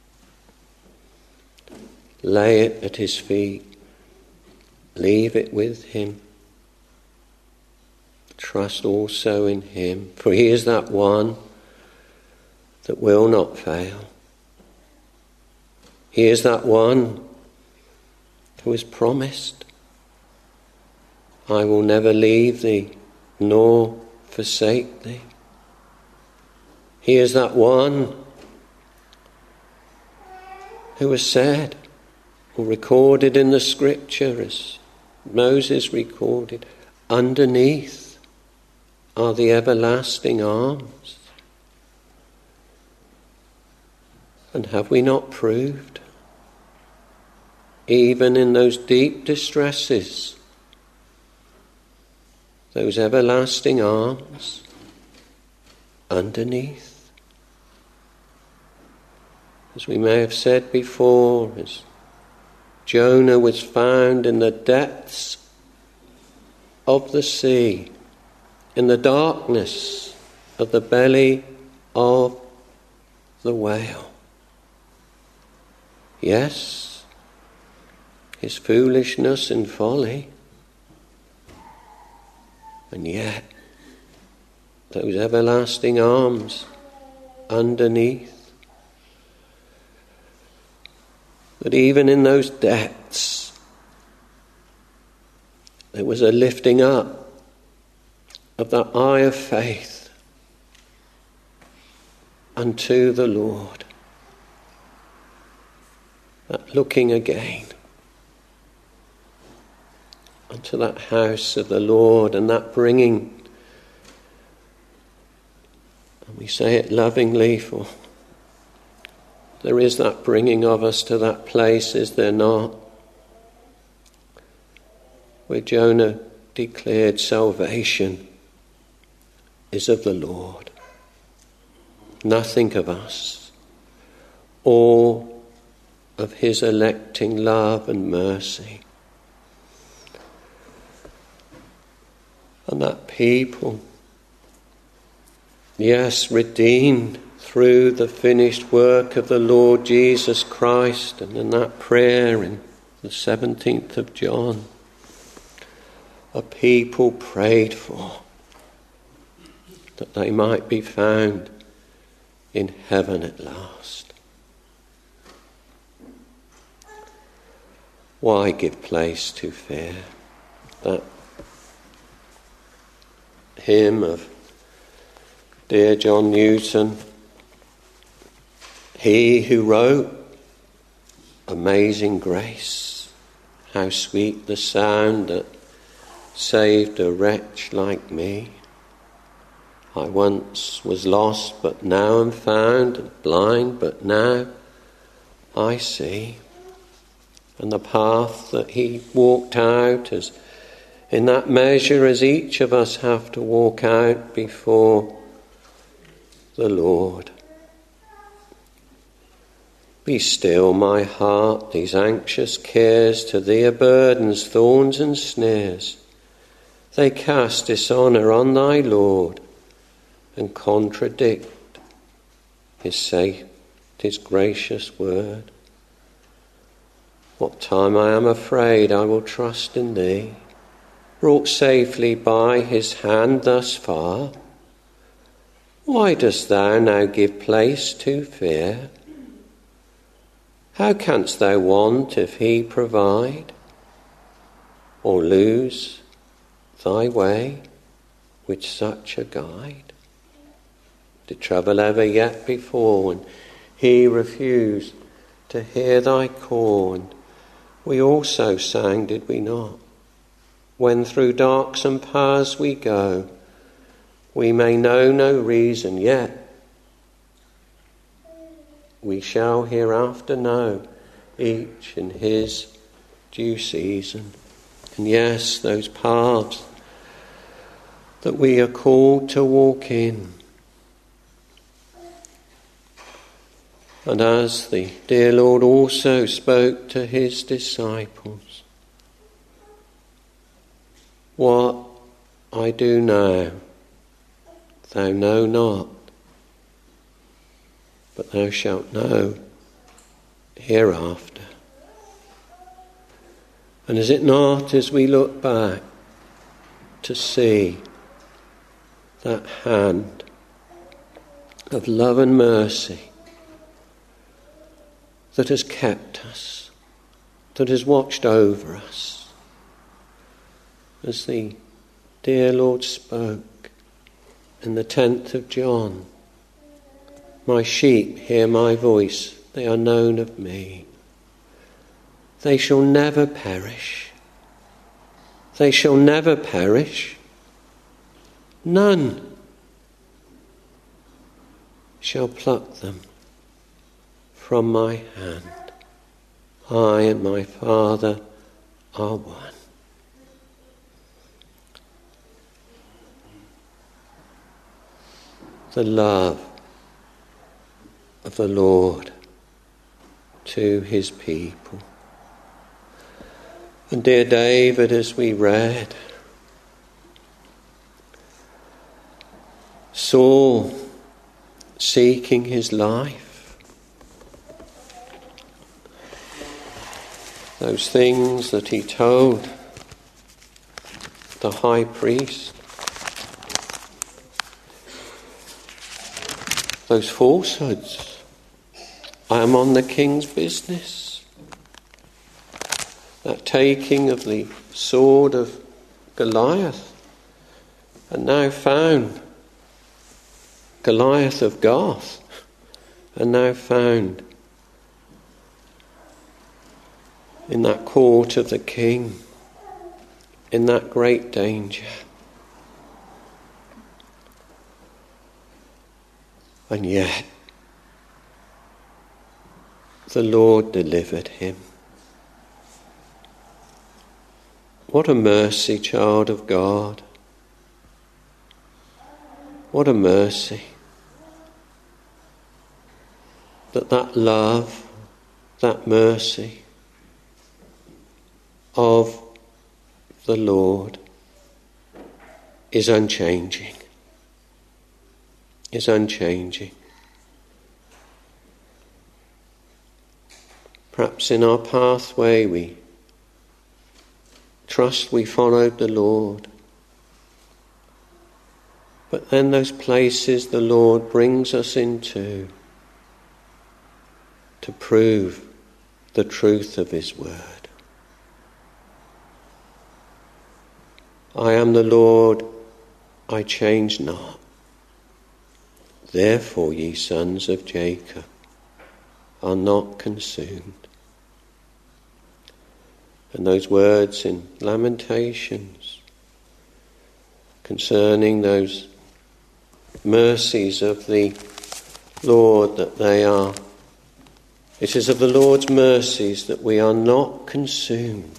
Lay it at his feet. Leave it with him. Trust also in him, for he is that one that will not fail. He is that one who has promised, "I will never leave thee nor forsake thee." He is that one who has said, or recorded in the scripture, as Moses recorded, "Underneath are the everlasting arms." And have we not proved, even in those deep distresses, those everlasting arms underneath? As we may have said before, as Jonah was found in the depths of the sea, in the darkness of the belly of the whale. Yes, his foolishness and folly, and yet those everlasting arms underneath, that even in those depths there was a lifting up of the eye of faith unto the Lord, that looking again unto that house of the Lord, and that bringing, and we say it lovingly, for there is that bringing of us to that place, is there not, where Jonah declared salvation is of the Lord, nothing of us, all of his electing love and mercy. And that people, yes, redeemed through the finished work of the Lord Jesus Christ, and in that prayer in the seventeenth of John, a people prayed for, that they might be found in heaven at last. Why give place to fear? That hymn of dear John Newton, he who wrote Amazing Grace, how sweet the sound that saved a wretch like me. I once was lost, but now am found, and blind, but now I see. And the path that he walked out, as in that measure as each of us have to walk out before the Lord. Be still, my heart, these anxious cares to thee are burdens, thorns and snares. They cast dishonour on thy Lord, and contradict his safe, his gracious word. What time I am afraid, I will trust in thee, brought safely by his hand thus far. Why dost thou now give place to fear? How canst thou want if he provide, or lose thy way with such a guide? Did trouble ever yet before, and he refused to hear thy call? And we also sang, did we not? When through darksome paths we go, we may know no reason, yet we shall hereafter know, each in his due season. And yes, those paths that we are called to walk in. And as the dear Lord also spoke to his disciples, what I do now, thou know not, but thou shalt know hereafter. And is it not, as we look back, to see that hand of love and mercy that has kept us, that has watched over us, as the dear Lord spoke in the tenth of John, my sheep hear my voice, they are known of me. They shall never perish. They shall never perish. None shall pluck them from my hand. I and my Father are one. The love of the Lord to his people. And dear David, as we read, Saul seeking his life. Those things that he told the high priest. Those falsehoods. I am on the king's business. That taking of the sword of Goliath, and now found Goliath of Gath, and now found in that court of the king, in that great danger. And yet, the Lord delivered him. What a mercy, child of God. What a mercy. That that love, that mercy of the Lord is unchanging. Is unchanging. Perhaps in our pathway we trust we followed the Lord. But then those places the Lord brings us into to prove the truth of his word. I am the Lord, I change not. Therefore, ye sons of Jacob are not consumed. And those words in Lamentations concerning those mercies of the Lord, that they are, it is of the Lord's mercies that we are not consumed.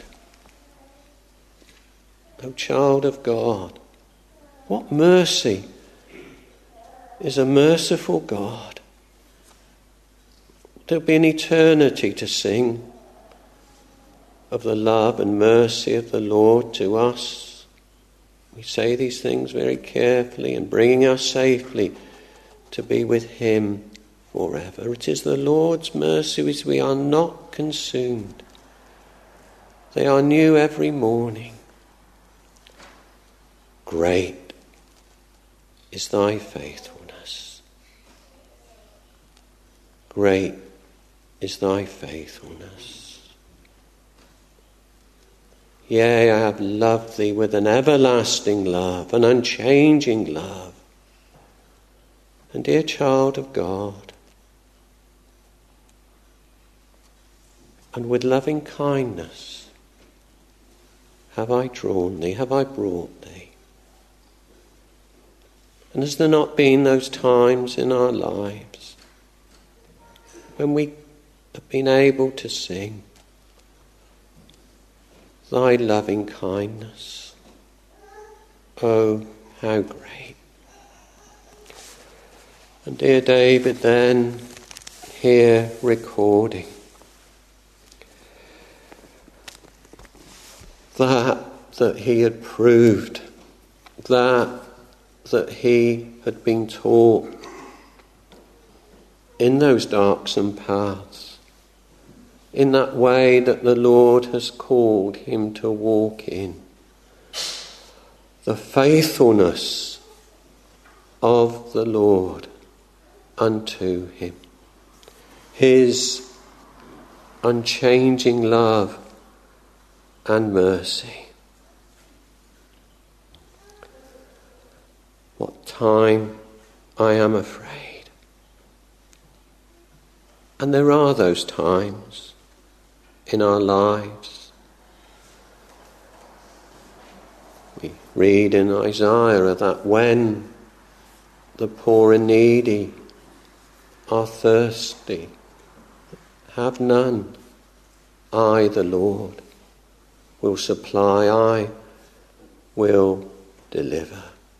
O child of God, what mercy is a merciful God. There'll be an eternity to sing of the love and mercy of the Lord to us. We say these things very carefully and bringing us safely to be with him forever. It is the Lord's mercies we are not consumed. They are new every morning. Great is thy faithfulness. Great is thy faithfulness. Yea, I have loved thee with an everlasting love, an unchanging love. And dear child of God, and with loving kindness have I drawn thee, have I brought thee. And has there not been those times in our lives when we have been able to sing thy loving kindness? Oh, how great. And dear David then here recording that that he had proved, that that he had been taught in those darksome paths, in that way that the Lord has called him to walk in. The faithfulness of the Lord unto him. His unchanging love and mercy. What time I am afraid. And there are those times in our lives. We read in Isaiah that when the poor and needy are thirsty, have none, I, the Lord, will supply, I will deliver.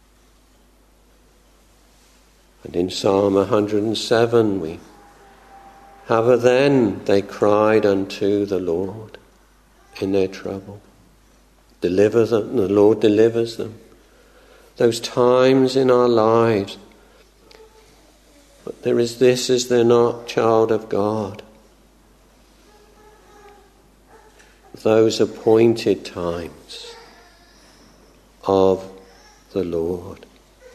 And in Psalm one hundred seven we have a then they cried unto the Lord in their trouble. Deliver them, the Lord delivers them. Those times in our lives But there is this, is there not, child of God? Those appointed times of the Lord.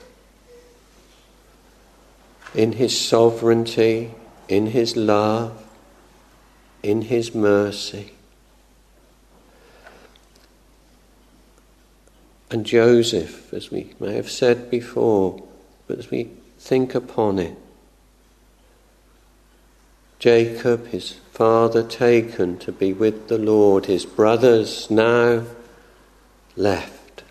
In his sovereignty, in his love, in his mercy. And Joseph, as we may have said before, but as we think upon it, Jacob, his father, taken to be with the Lord, his brothers now left.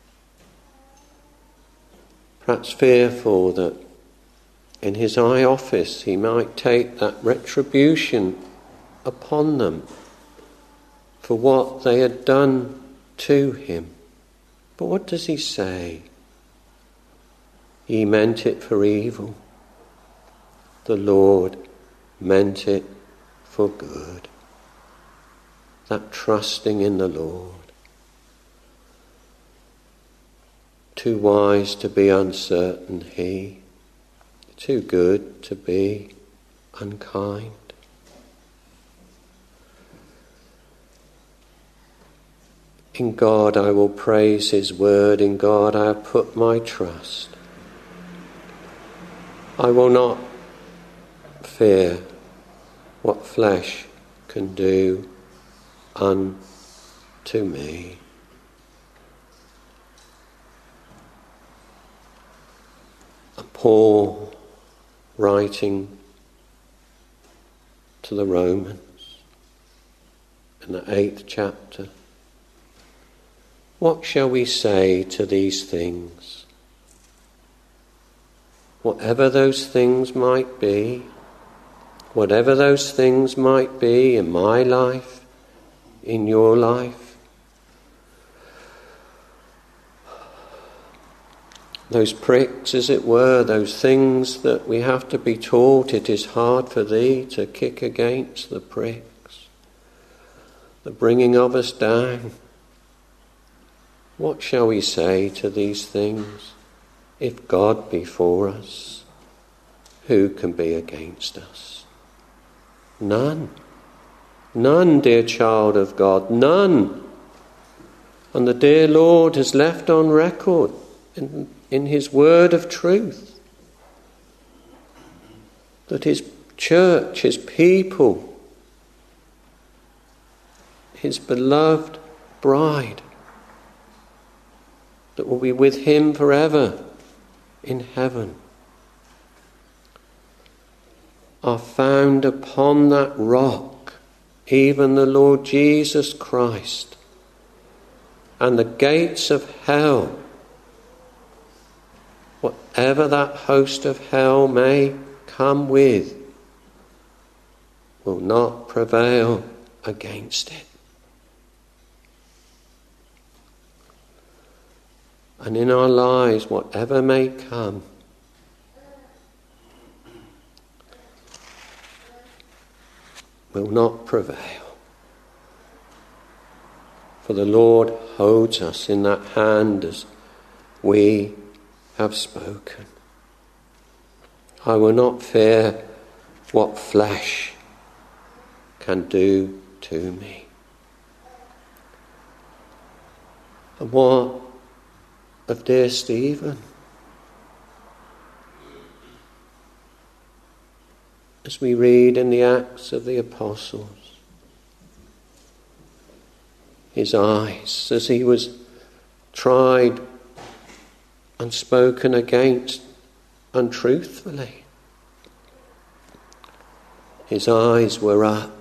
Perhaps fearful that in his high office he might take that retribution upon them for what they had done to him. But what does he say? He meant it for evil. The Lord meant it for good. That trusting in the Lord. Too wise to be uncertain he, too good to be unkind. In God I will praise his word, in God I have put my trust. I will not fear what flesh can do unto me. And Paul, writing to the Romans in the eighth chapter, what shall we say to these things? Whatever those things might be, whatever those things might be in my life, in your life, those pricks, as it were, those things that we have to be taught, it is hard for thee to kick against the pricks, the bringing of us down. What shall we say to these things? If God be for us, who can be against us? None. None, dear child of God, none. And the dear Lord has left on record in, in his word of truth that his church, his people, his beloved bride, that will be with him forever in heaven, are found upon that rock, even the Lord Jesus Christ, and the gates of hell, whatever that host of hell may come with, will not prevail against it. And in our lives, whatever may come, will not prevail. For the Lord holds us in that hand as we have spoken. I will not fear what flesh can do to me. And what of dear Stephen? As we read in the Acts of the Apostles, his eyes, as he was tried and spoken against untruthfully, his eyes were up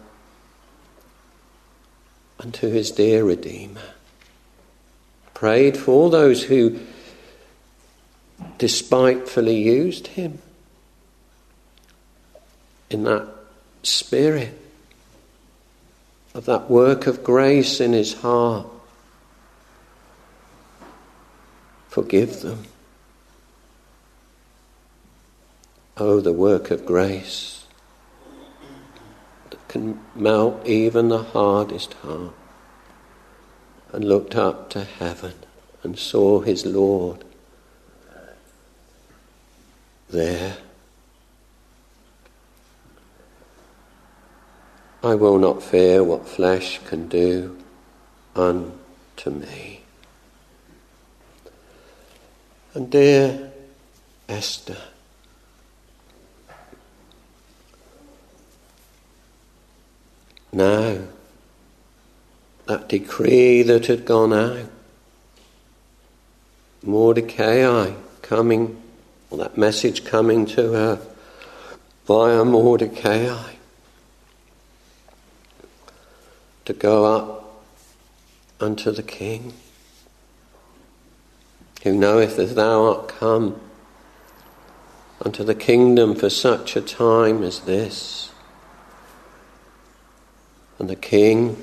unto his dear Redeemer. Prayed for those who despitefully used him in that spirit of that work of grace in his heart. Forgive them. Oh, the work of grace that can melt even the hardest heart. And looked up to heaven and saw his Lord there I will not fear what flesh can do unto me. And dear Esther, now that decree that had gone out, Mordecai coming, or that message coming to her via Mordecai, to go up unto the king, who knoweth that thou art come unto the kingdom for such a time as this. And the king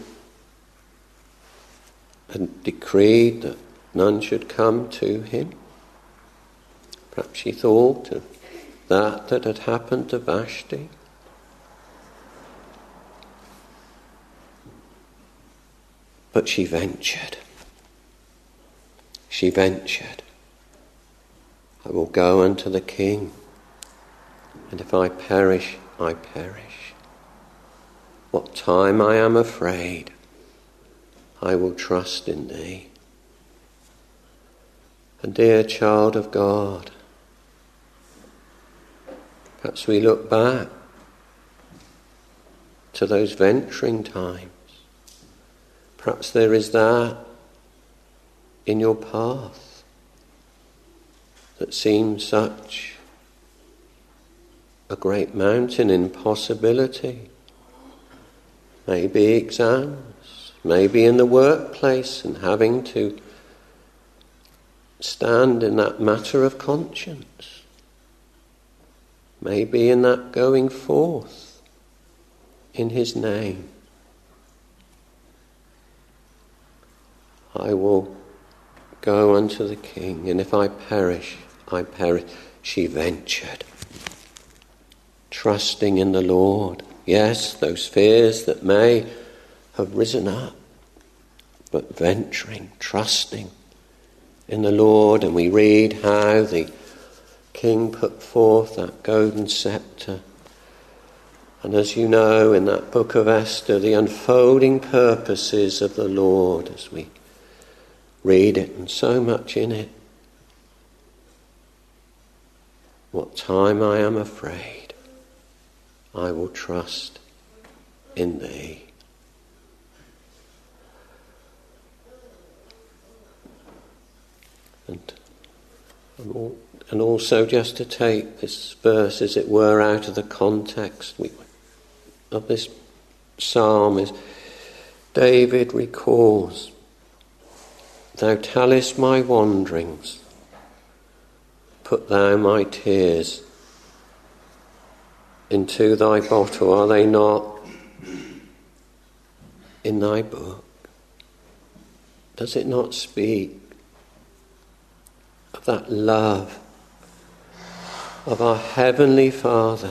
had decreed that none should come to him. Perhaps she thought of that that had happened to Vashti. But she ventured. She ventured. I will go unto the king, and if I perish, I perish. What time I am afraid, I will trust in thee. And dear child of God, perhaps we look back to those venturing times. Perhaps there is that in your path that seems such a great mountain impossibility. Maybe exams, maybe in the workplace and having to stand in that matter of conscience. Maybe in that going forth in his name. I will go unto the king, and if I perish, I perish. She ventured, trusting in the Lord. Yes, those fears that may have risen up, but venturing, trusting in the Lord. And we read how the king put forth that golden scepter. And as you know, in that book of Esther, the unfolding purposes of the Lord as we read it, and so much in it. What time I am afraid, I will trust in thee. And, and also just to take this verse, as it were, out of the context of this psalm, is David recalls, thou tellest my wanderings, put thou my tears into thy bottle. Are they not in thy book? Does it not speak of that love of our Heavenly Father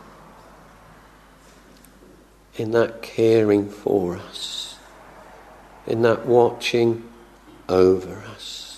in that caring for us, in that watching over us?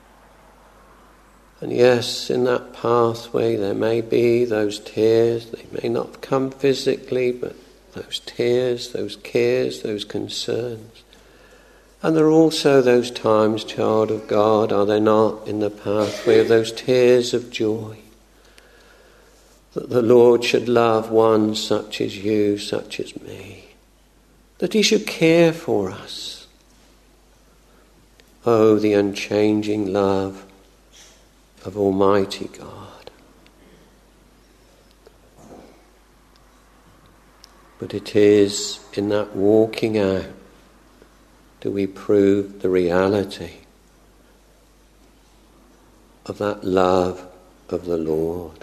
And yes, in that pathway there may be those tears. They may not come physically, but those tears, those cares, those concerns. And there are also those times, child of God, are there not, in the pathway of those tears of joy, that the Lord should love one such as you, such as me, that he should care for us. Oh, the unchanging love of Almighty God. But it is in that walking out do we prove the reality of that love of the Lord.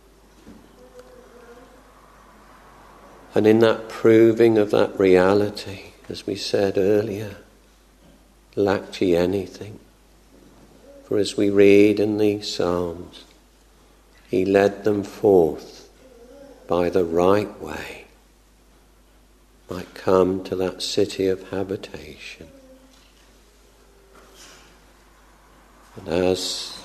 And in that proving of that reality, as we said earlier, lacked ye anything? For as we read in the Psalms, he led them forth by the right way, might come to that city of habitation. And as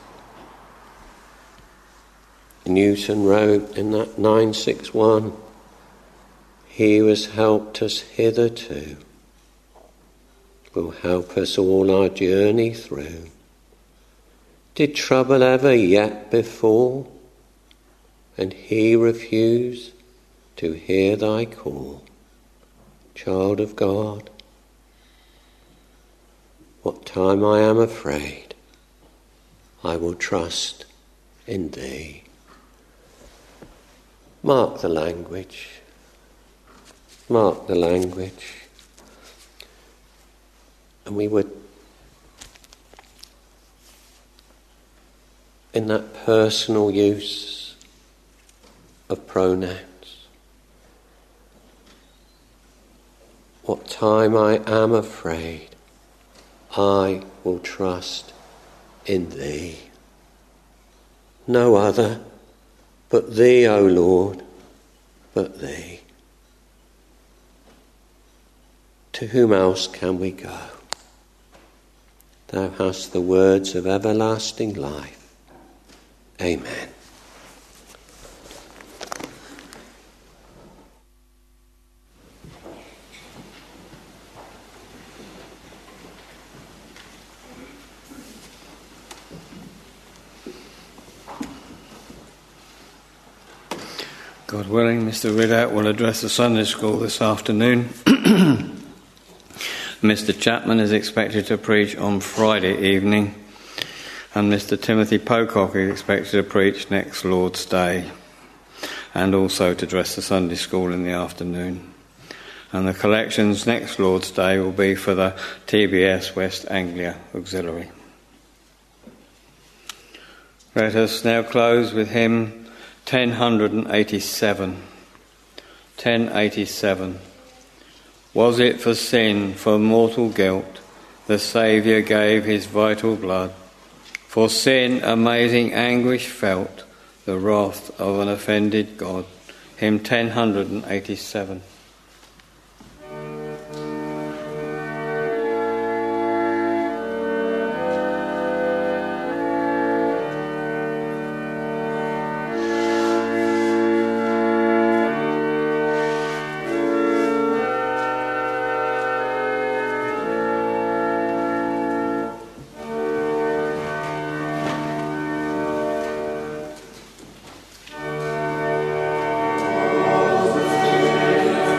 Newton wrote in that nine sixty-one, He who has helped us hitherto will help us all our journey through. Did trouble ever yet befall, and he refuse to hear thy call? Child of God, what time I am afraid, I will trust in thee. Mark the language. Mark the language. And we would, in that personal use of pronouns, what time I am afraid, I will trust in thee. No other but thee, O Lord, but thee. To whom else can we go? Thou hast the words of everlasting life. Amen. God willing, Mister Ridout will address the Sunday school this afternoon. Mister Chapman is expected to preach on Friday evening, and Mister Timothy Pocock is expected to preach next Lord's Day, and also to address the Sunday school in the afternoon. And the collections next Lord's Day will be for the T B S West Anglia Auxiliary. Let us now close with hymn ten eighty-seven. ten eighty-seven. Was it for sin, for mortal guilt, the Saviour gave his vital blood? For sin, amazing anguish felt, the wrath of an offended God. Hymn ten eighty-seven. Oh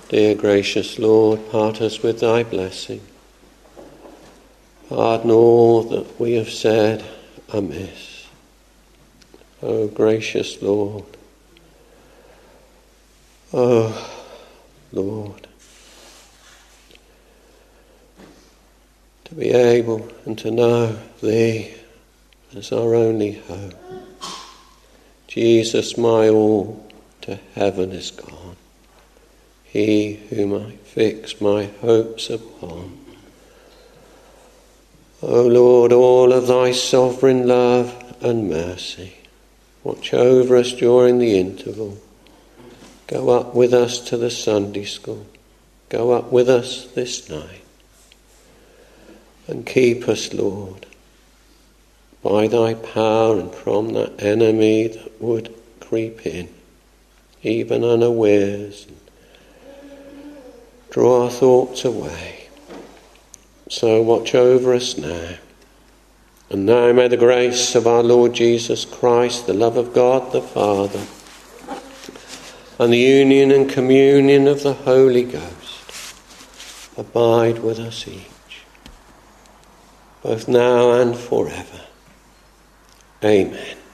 Dear gracious Lord, part us with thy blessing. Pardon all that we have said amiss. O gracious Lord, O Lord, to be able and to know thee as our only hope. Jesus, my all, to heaven is gone. He whom I fix my hopes upon. O Lord, all of thy sovereign love and mercy, watch over us during the interval. Go up with us to the Sunday school. Go up with us this night. And keep us, Lord, by thy power and from that enemy that would creep in, even unawares, and draw our thoughts away. So watch over us now. And now may the grace of our Lord Jesus Christ, the love of God the Father, and the union and communion of the Holy Ghost abide with us each, both now and forever. Amen.